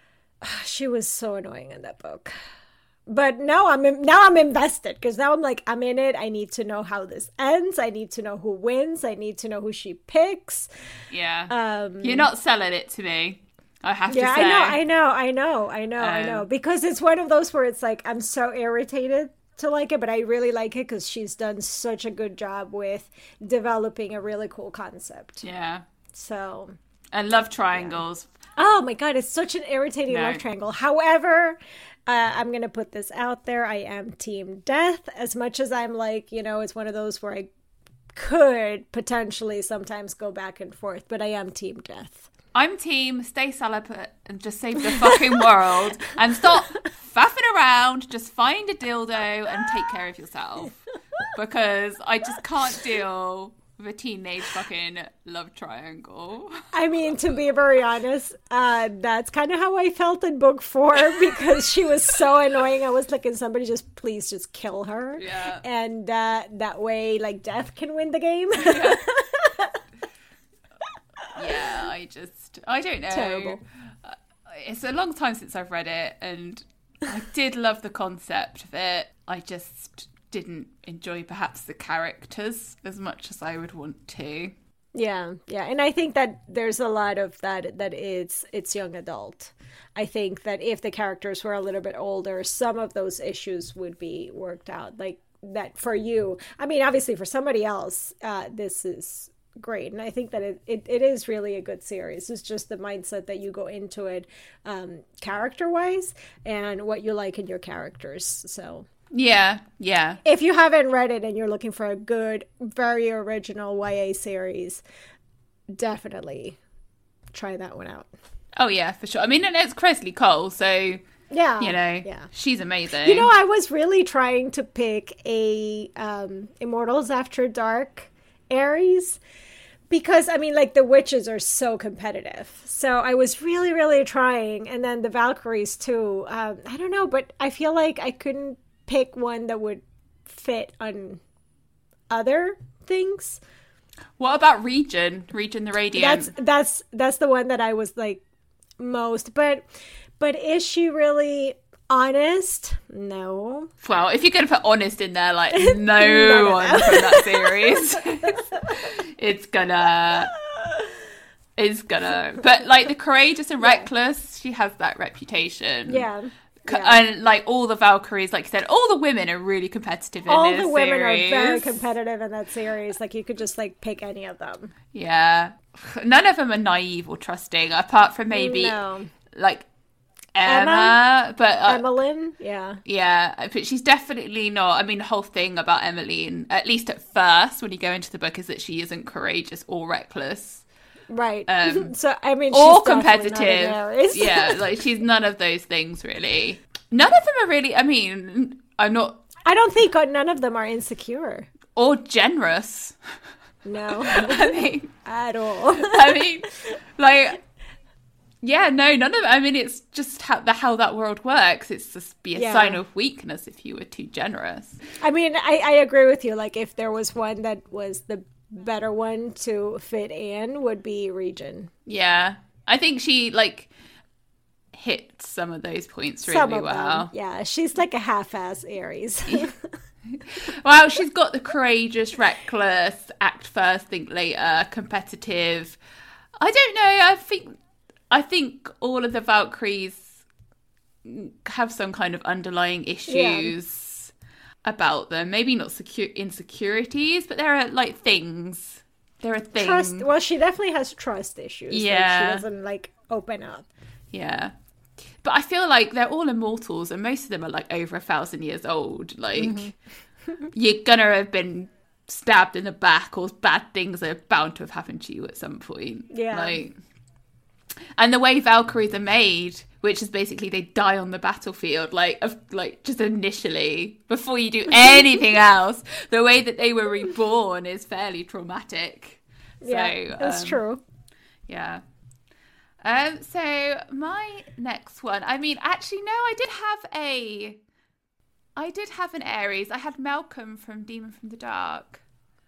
She was so annoying in that book. But now I'm in, now I'm invested, because now I'm like, I'm in it. I need to know how this ends. I need to know who wins. I need to know who she picks. Yeah. Um, You're not selling it to me, I have yeah, to say. I know, I know, I know, I know, I know. Um, Because it's one of those where it's like, I'm so irritated to like it, but I really like it because she's done such a good job with developing a really cool concept. Yeah. So, And love triangles. oh my god, it's such an irritating No. love triangle. However, uh, I'm gonna put this out there. I am team death. As much as I'm like, you know, it's one of those where I could potentially sometimes go back and forth, but I am team death. I'm team stay celibate and just save the fucking world and stop faffing around. Just find a dildo and take care of yourself, because I just can't deal with a teenage fucking love triangle. I mean, to be very honest, uh, that's kind of how I felt in book four, because she was so annoying. I was like, can somebody just please just kill her? Yeah. And uh, that way, like, death can win the game. Yeah. Yeah, I just, I don't know. Terrible. Uh, It's a long time since I've read it, and I did love the concept of it. I just didn't enjoy perhaps the characters as much as I would want to. Yeah, yeah, and I think that there's a lot of that that it's it's young adult. I think that if the characters were a little bit older, some of those issues would be worked out. Like that for you. I mean, obviously for somebody else, uh, this is great, and I think that it, it, it is really a good series. It's just the mindset that you go into it um, character-wise and what you like in your characters. So Yeah, yeah. if you haven't read it and you're looking for a good, very original Y A series, definitely try that one out. Oh, yeah, for sure. I mean, and it's Kresley Cole, so, Yeah. you know, Yeah. she's amazing. You know, I was really trying to pick a um, Immortals After Dark Aries, because, I mean, like, the witches are so competitive. So I was really, really trying. And then the Valkyries, too. Um, I don't know, but I feel like I couldn't pick one that would fit on other things. What about Region? Region the Radiant? That's that's that's the one that I was like most. But but is she really honest? No. Well, if you're going to put honest in there, like, no, no, one no. from that series, it's gonna, it's gonna. But, like, the courageous and reckless, she has that reputation. Yeah. C- yeah. And, like, all the Valkyries, like you said, all the women are really competitive in All this the women series. are very competitive in that series. Like, you could just like pick any of them. Yeah. None of them are naive or trusting, apart from maybe, No. like, Emma. Emma? But, uh, Emmeline? Yeah. yeah, but she's definitely not. I mean, the whole thing about Emmeline, at least at first, when you go into the book, is that she isn't courageous or reckless. Right. Um, so, I mean, she's or definitely competitive. not an Aries. Yeah, like she's none of those things really. None of them are really, I mean, I'm not. I don't think none of them are insecure. Or generous. No. I mean. At all. I mean, like, yeah, no, none of it. I mean, it's just how, the, how that world works. It's just be a Yeah. sign of weakness if you were too generous. I mean, I, I agree with you. Like, if there was one that was the better one to fit in, would be Regin. Yeah. I think she, like, hit some of those points really Some of well. them. Yeah, she's like a half-ass Aries. Well, she's got the courageous, reckless, act first, think later, competitive. I don't know. I think I think all of the Valkyries have some kind of underlying issues yeah. about them. Maybe not secure insecurities, but there are like things. There are things. Trust. Well, she definitely has trust issues. Yeah, like, she doesn't like open up. Yeah. But I feel like they're all immortals and most of them are like over a thousand years old. Like, mm-hmm. you're gonna have been stabbed in the back or bad things are bound to have happened to you at some point. Yeah. Like, and the way Valkyries are made, which is basically they die on the battlefield, like, of, like just initially, before you do anything else, the way that they were reborn is fairly traumatic. Yeah, so, that's um, true. Yeah. Um, so my next one, I mean, actually, no, I did have a, I did have an Aries. I had Malcolm from Demon from the Dark.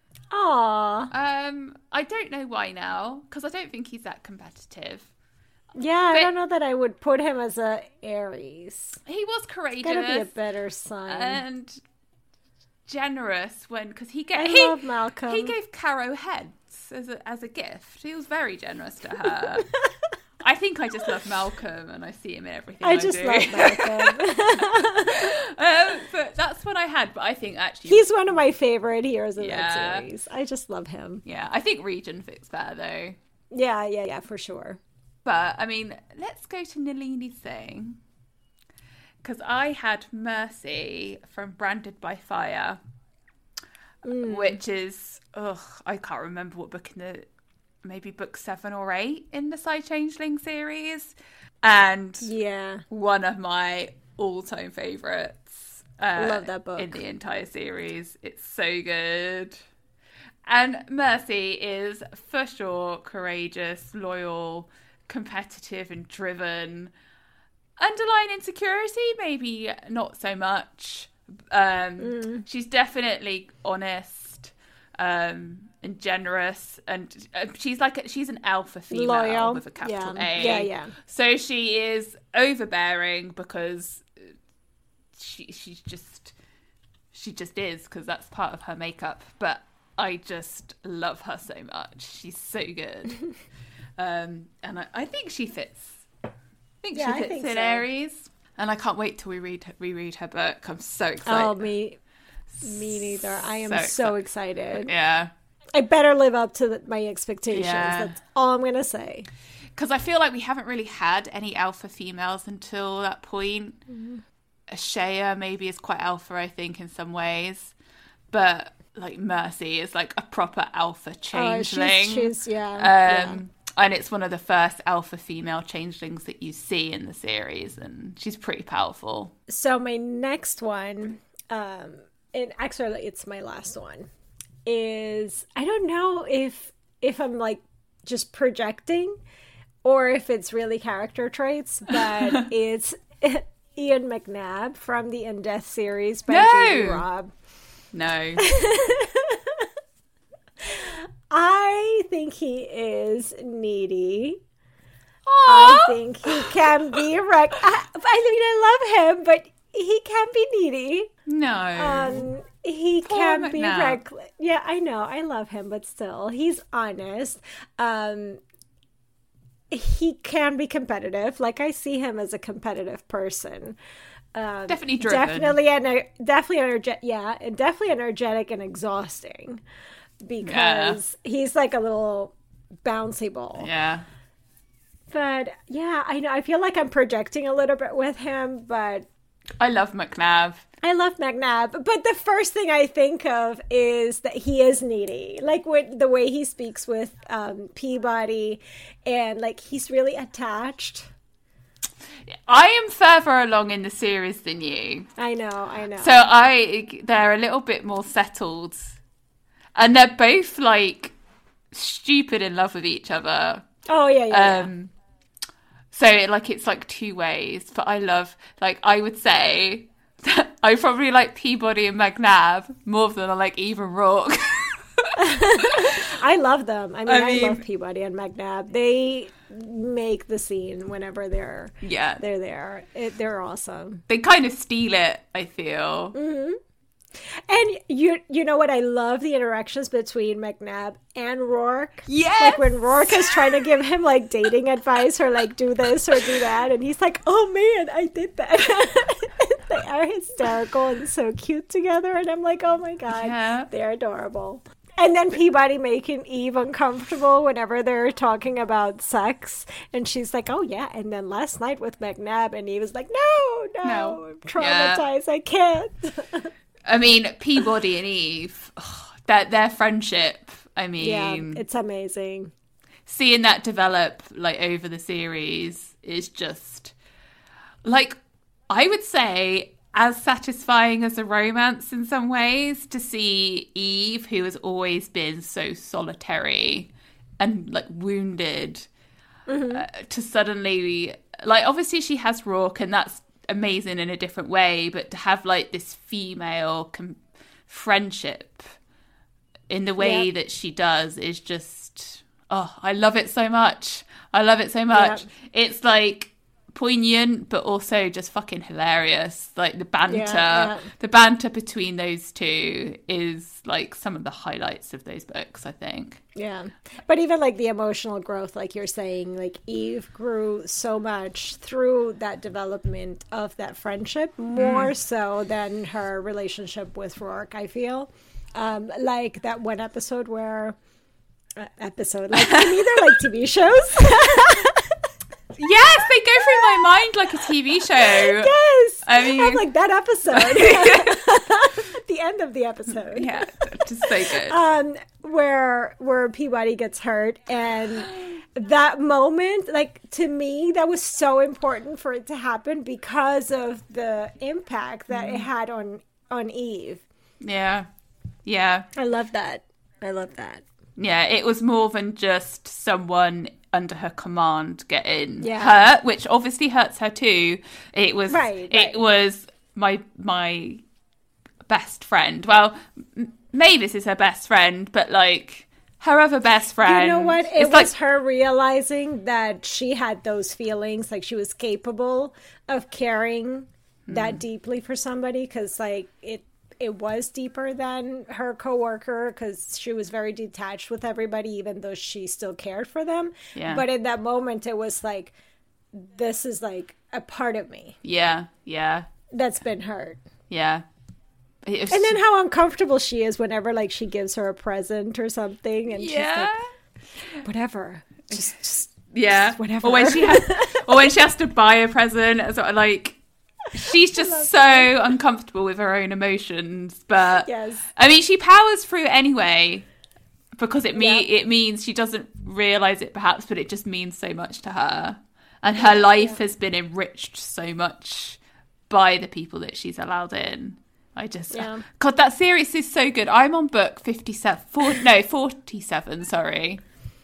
Aww. Um, I don't know why now, because I don't think he's that competitive. Yeah, but I don't know that I would put him as a Aries. He was courageous. He's gotta be a better son. And generous when, because he gave, I he, love Malcolm. He gave Caro heads as a, as a gift. He was very generous to her. I think I just love Malcolm and I see him in everything I, I just do. love Malcolm. um, but that's what I had. But I think actually... He's one of my favorite heroes in yeah. that series. I just love him. Yeah, I think Regin fits better though. Yeah, yeah, yeah, for sure. But, I mean, let's go to Nalini Singh. Because I had Mercy from Branded by Fire. Mm. Which is... Ugh, I can't remember what book in the... maybe book seven or eight in the Psy Changeling series, and yeah, one of my all-time favorites. Uh, Love that book in the entire series. It's so good. And Mercy is for sure courageous, loyal, competitive, and driven. Underlying insecurity, maybe not so much. Um, mm. She's definitely honest. Um, and generous, and uh, she's like a, she's an alpha female loyal with a capital yeah. A. Yeah, yeah. So she is overbearing because she she's just she just is, because that's part of her makeup. But I just love her so much. She's so good, um, and I, I think she fits. I think yeah, she fits think in so. Aries, and I can't wait till we read reread her book. I'm so excited. Oh, me. Me neither. I am so, so excited. Yeah. I better live up to the, my expectations. Yeah. That's all I'm going to say. Because I feel like we haven't really had any alpha females until that point. Mm-hmm. Shea maybe is quite alpha, I think, in some ways. But, like, Mercy is, like, a proper alpha changeling. Oh, she's, she's yeah, um, yeah. And it's one of the first alpha female changelings that you see in the series. And she's pretty powerful. So my next one... Um, and actually it's my last one, is I don't know if if I'm like just projecting or if it's really character traits, but it's Ian McNabb from the In Death series by no! J D Robb. No. I think he is needy. Aww. I think he can be wrecked. I, I mean, I love him, but he can be needy. No. Um, he Poor can McNabb. be reckless. Yeah, I know. I love him, but still, he's honest. Um, he can be competitive. Like, I see him as a competitive person. Um, definitely driven. Definitely, ener- definitely energetic. Yeah, and definitely energetic and exhausting because yeah. he's like a little bouncy ball. Yeah. But yeah, I know. I feel like I'm projecting a little bit with him, but. I love McNabb. I love McNabb, but the first thing I think of is that he is needy. Like with the way he speaks with um, Peabody, and like he's really attached. I am further along in the series than you. I know, I know. So I, they're a little bit more settled, and they're both like stupid in love with each other. Oh yeah, yeah. Um, yeah. So like it's like two ways, but I love like I would say. I probably like Peabody and McNabb more than I like Eve and Rourke. I love them. I mean, I, I mean, love Peabody and McNabb. They make the scene whenever they're yeah they're there. It, they're awesome. They kind of steal it, I feel. Mm-hmm. And you you know what? I love the interactions between McNabb and Rourke. Yes! Like when Rourke is trying to give him like dating advice or like do this or do that. And he's like, oh man, I did that. They are hysterical and so cute together. And I'm like, oh my God, yeah. They're adorable. And then Peabody making Eve uncomfortable whenever they're talking about sex. And she's like, oh, yeah. And then last night with McNabb, and Eve was like, no, no, no. I'm traumatized. Yeah. I can't. I mean, Peabody and Eve, oh, that their friendship, I mean. Yeah, it's amazing. Seeing that develop, like, over the series is just, like, I would say as satisfying as a romance in some ways to see Eve, who has always been so solitary and like wounded, mm-hmm. uh, to suddenly like obviously she has Rourke and that's amazing in a different way, but to have like this female com- friendship in the way yep. that she does is just oh I love it so much. I love it so much. Yep. It's like poignant but also just fucking hilarious. Like the banter yeah, yeah. the banter between those two is like some of the highlights of those books, I think. Yeah, but even like the emotional growth, like you're saying, like Eve grew so much through that development of that friendship, more mm. so than her relationship with Rourke, I feel. Um like that one episode where uh, episode like to me they're like T V shows. Yes, they go through my mind like a T V show. Yes. I mean, I'm like that episode. At the end of the episode. Yeah, just so good. Um, where where Peabody gets hurt, and that moment, like to me, that was so important for it to happen because of the impact that mm. it had on on Eve. Yeah, yeah. I love that. I love that. Yeah, it was more than just someone under her command getting yeah. hurt, which obviously hurts her too. It was right, it right. was my my best friend. Well, m- Mavis is her best friend, but like her other best friend. You know what? It was like, her realizing that she had those feelings, like she was capable of caring hmm. that deeply for somebody, because like it it was deeper than her coworker, because she was very detached with everybody, even though she still cared for them. Yeah. But in that moment, it was like, this is like a part of me. Yeah, yeah. That's been hurt. Yeah. Was... And then how uncomfortable she is whenever like she gives her a present or something, and yeah. she's like, whatever. Just, just yeah. just whatever. Or when she has, or when she has to buy a present, as like. She's just so that. uncomfortable with her own emotions, but yes. I mean, she powers through anyway because it me yeah. it means she doesn't realize it perhaps, but it just means so much to her, and her yeah, life yeah. has been enriched so much by the people that she's allowed in. I just yeah. God, that series is so good. I'm on book fifty-seven, four, no forty-seven, sorry,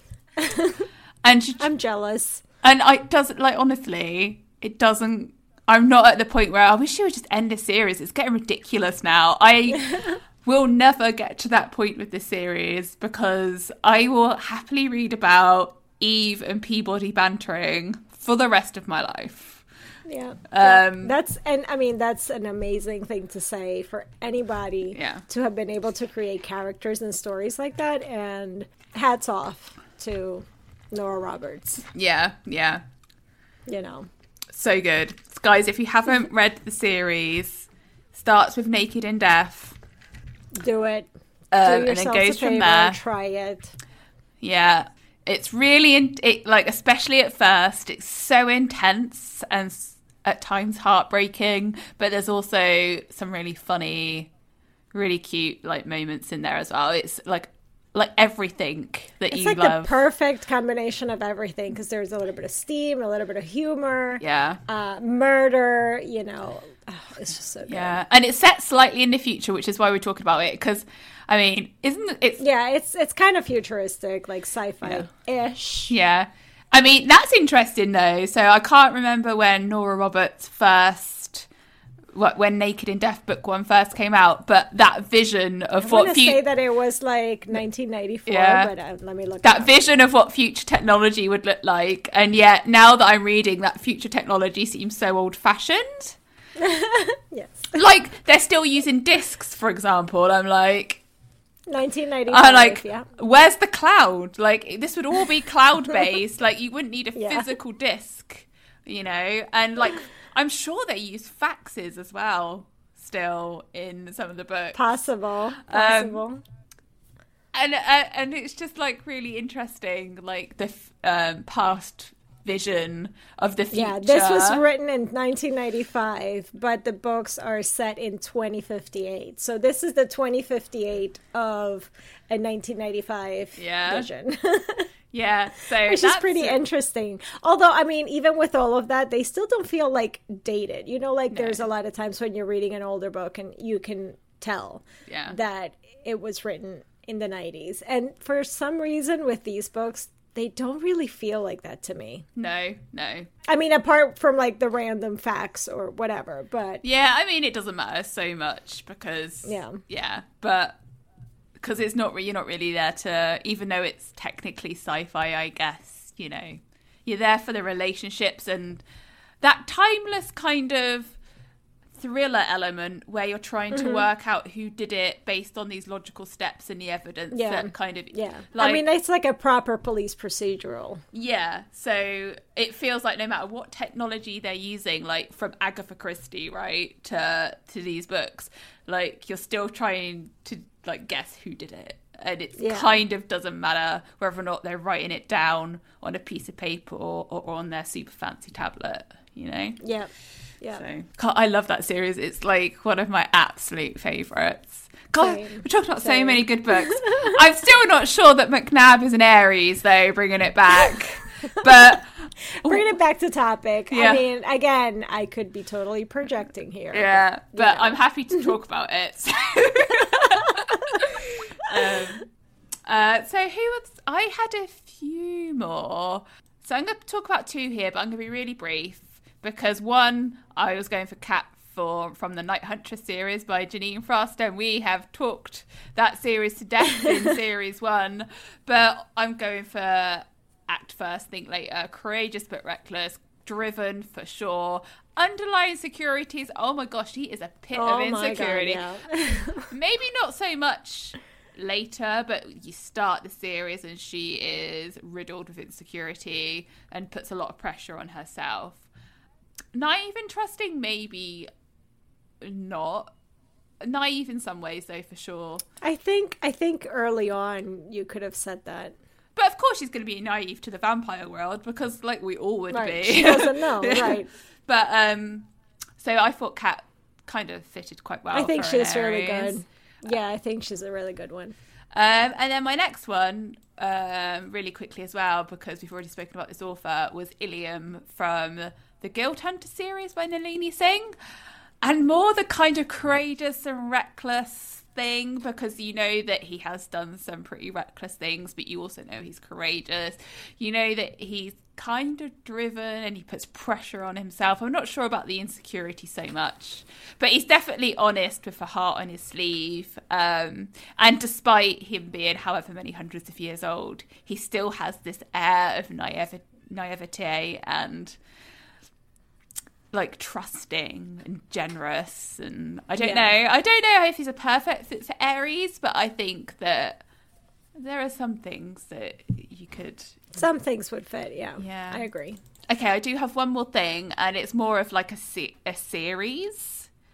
and she, I'm jealous, and I doesn't like honestly, it doesn't. I'm not at the point where I wish she would just end the series. It's getting ridiculous now. I will never get to that point with this series because I will happily read about Eve and Peabody bantering for the rest of my life. Yeah. Um, yeah. That's, and I mean, that's an amazing thing to say for anybody yeah. to have been able to create characters and stories like that. And hats off to Nora Roberts. Yeah. Yeah. You know. So good. Guys, if you haven't read the series, starts with Naked in Death. Do it. Um, Do and then goes from there. Try it. Yeah. It's really, in, it like, especially at first, it's so intense and at times heartbreaking, but there's also some really funny, really cute like moments in there as well. It's like like everything that it's you like love. The perfect combination of everything, because there's a little bit of steam, a little bit of humor, yeah, uh, murder. You know, oh, it's just so good. Yeah, and it's set slightly in the future, which is why we're talking about it. Because I mean, isn't it? It's, yeah, it's it's kind of futuristic, like sci-fi ish. Yeah. I mean, that's interesting, though. So I can't remember when Nora Roberts first, what when Naked in Death Book One first came out, but that vision of I what want to say that it was like nineteen ninety-four, yeah. but uh, let me look. That vision of what future technology would look like, and yet now that I'm reading, that future technology seems so old-fashioned. Yes, like they're still using discs, for example. I'm like. nineteen ninety-five, I'm like, yeah. Where's the cloud? Like, this would all be cloud-based. Like, you wouldn't need a yeah. physical disc, you know? And, like, I'm sure they use faxes as well, still, in some of the books. Possible. Possible. Um, and, uh, and it's just, like, really interesting, like, the um, past vision of the future. Yeah, this was written in nineteen ninety-five, but the books are set in twenty fifty-eight. So this is the twenty fifty-eight of a nineteen ninety-five yeah. vision. Yeah, so which is pretty interesting. Although, I mean, even with all of that, they still don't feel like dated. You know, like no. there's a lot of times when you're reading an older book and you can tell yeah. that it was written in the nineties. And for some reason with these books, they don't really feel like that to me. No, no. I mean, apart from like the random facts or whatever, but yeah, I mean, it doesn't matter so much because yeah, yeah, but because it's not you're not really there to, even though it's technically sci-fi, I guess, you know, you're there for the relationships and that timeless kind of thriller element where you're trying to mm-hmm. work out who did it based on these logical steps and the evidence yeah. that kind of yeah like, I mean, it's like a proper police procedural. Yeah, so it feels like no matter what technology they're using, like from Agatha Christie, right, to to these books, like you're still trying to like guess who did it, and it yeah. kind of doesn't matter whether or not they're writing it down on a piece of paper or, or on their super fancy tablet, you know. Yeah. Yeah. So, I love that series. It's like one of my absolute favourites. God, Same. we're talking about Same. so many good books. I'm still not sure that McNab is an Aries, though, bringing it back. But bringing it back to topic. Yeah. I mean, again, I could be totally projecting here. Yeah, but, but I'm happy to talk about it. So, um, uh, so who was... I had a few more. So I'm going to talk about two here, but I'm going to be really brief. Because one, I was going for Cat for from the Night Huntress series by Janine Frost, and we have talked that series to death in series one. But I'm going for Act First, Think Later, courageous but reckless, driven for sure. Underlying insecurities. Oh my gosh, he is a pit oh of insecurity. God, yeah. Maybe not so much later, but you start the series and she is riddled with insecurity and puts a lot of pressure on herself. Naive and trusting, maybe not. Naive in some ways, though, for sure. I think I think early on you could have said that. But of course she's going to be naive to the vampire world because, like, we all would right. be. She doesn't know, yeah. right? But um, so I thought Kat kind of fitted quite well. I think for she's an really Aries. good. Yeah, I think she's a really good one. Um, and then my next one, um, really quickly as well, because we've already spoken about this author, was Ilium from the Guild Hunter series by Nalini Singh. And more the kind of courageous and reckless thing, because you know that he has done some pretty reckless things, but you also know he's courageous. You know that he's kind of driven and he puts pressure on himself. I'm not sure about the insecurity so much, but he's definitely honest with a heart on his sleeve. Um, and despite him being however many hundreds of years old, he still has this air of naive- naivete and like trusting and generous, and I don't yeah. know I don't know if he's a perfect fit for Aries, but I think that there are some things that you could some things would fit. Yeah, yeah, I agree. Okay, I do have one more thing, and it's more of like a se- a series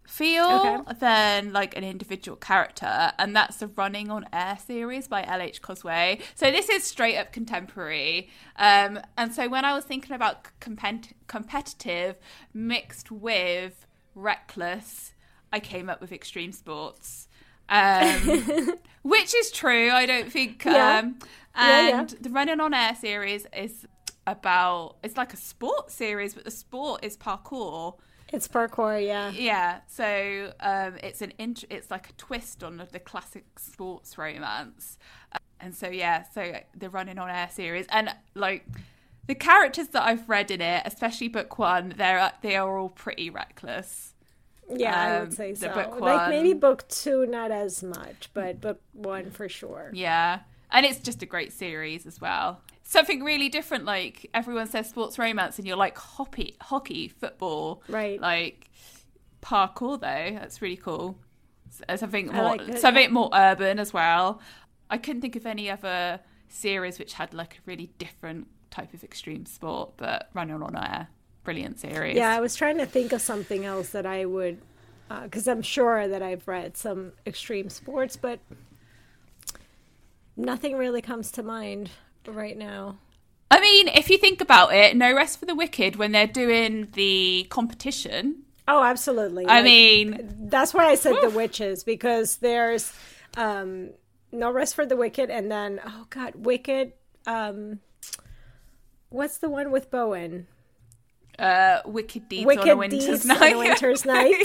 feel Okay. than like an individual character, and that's the Running on Air series by L H Cosway. So this is straight up contemporary, um, and so when I was thinking about compet- competitive mixed with reckless, I came up with extreme sports, um, which is true. I don't think, Yeah. um, Yeah, and yeah. the Running on Air series is about, it's like a sports series, but the sport is parkour. It's parkour, yeah. Yeah, so um, it's an int- it's like a twist on the classic sports romance, uh, and so yeah, so the Running on Air series, and like the characters that I've read in it, especially book one, they're they are all pretty reckless. Yeah, I Um, would say the so. book Like maybe one- book two, not as much, but book one for sure. Yeah, and it's just a great series as well. Something really different, like everyone says sports romance, and you're like hockey, hockey, football, Right. Like parkour, though that's really cool. So- Something I more, like it, something more urban as well. I couldn't think of any other series which had like a really different type of extreme sport, but Running on Air, brilliant series. Yeah, I was trying to think of something else that I would, because I'm sure that I've read some extreme sports, but nothing really comes to mind right now. I mean, if you think about it, No Rest for the Wicked, when they're doing the competition. Oh, absolutely. I Like, mean, that's why I said the witches, because there's um, No Rest for the Wicked, and then, oh God, Wicked. Um, what's the one with Bowen? uh, Wicked Deeds Wicked on a Winter's Deeds Night. on a Winter's Night.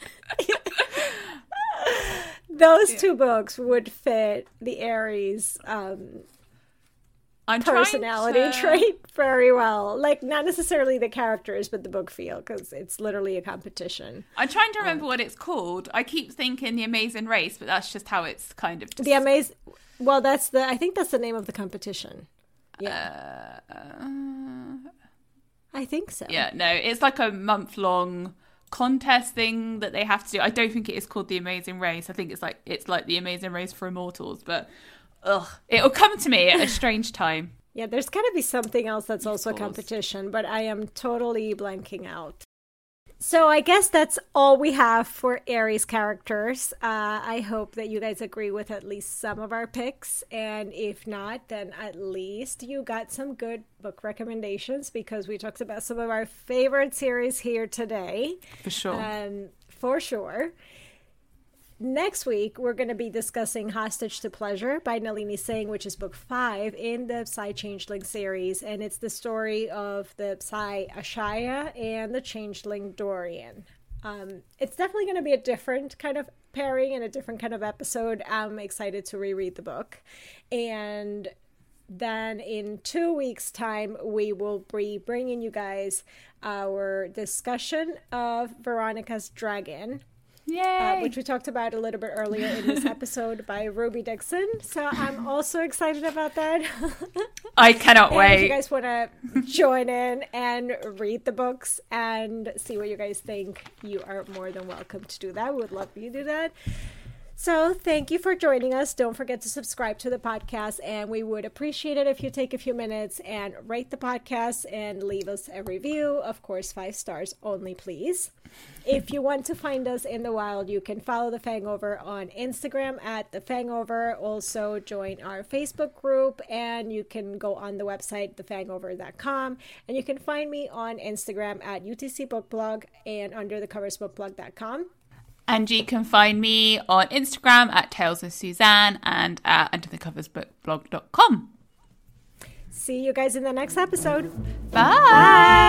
Those two books would fit the Aries um, I'm trying personality to- trait very well. Like, not necessarily the characters, but the book feel, because it's literally a competition. I'm trying to remember what it's called. I keep thinking The Amazing Race, but that's just how it's kind of. Just, The amazing. Well, that's the. I think that's the name of the competition. Yeah, Uh, I think so. yeah, no, it's like a month long contest thing that they have to do. I don't think it is called The Amazing Race. I think it's like it's like The Amazing Race for Immortals, but ugh, it'll come to me at a strange time. Yeah, there's got to be something else that's also a course. competition, but I am totally blanking out. So I guess that's all we have for Aries characters. Uh, I hope that you guys agree with at least some of our picks. And if not, then at least you got some good book recommendations, because we talked about some of our favorite series here today. For sure. Um, for sure. Next week, we're going to be discussing Hostage to Pleasure by Nalini Singh, which is book five in the Psy Changeling series. And it's the story of the Psy Ashaya and the Changeling Dorian. Um, it's definitely going to be a different kind of pairing and a different kind of episode. I'm excited to reread the book. And then in two weeks' time, we will be bringing you guys our discussion of Veronica's Dragon, Yay! Uh, which we talked about a little bit earlier in this episode by Ruby Dixon. So I'm also excited about that. I cannot And wait. if you guys want to join in and read the books and see what you guys think, you are more than welcome to do that. We would love for you to do that. So thank you for joining us. Don't forget to subscribe to the podcast, and we would appreciate it if you take a few minutes and rate the podcast and leave us a review. Of course, five stars only, please. If you want to find us in the wild, you can follow The Fangover on Instagram at The Fangover. Also join our Facebook group, and you can go on the website, the fangover dot com, and you can find me on Instagram at U T C Book Blog and under the covers book blog dot com. And you can find me on Instagram at Tales of Suzanne and at under the covers book blog dot com. See you guys in the next episode. Bye.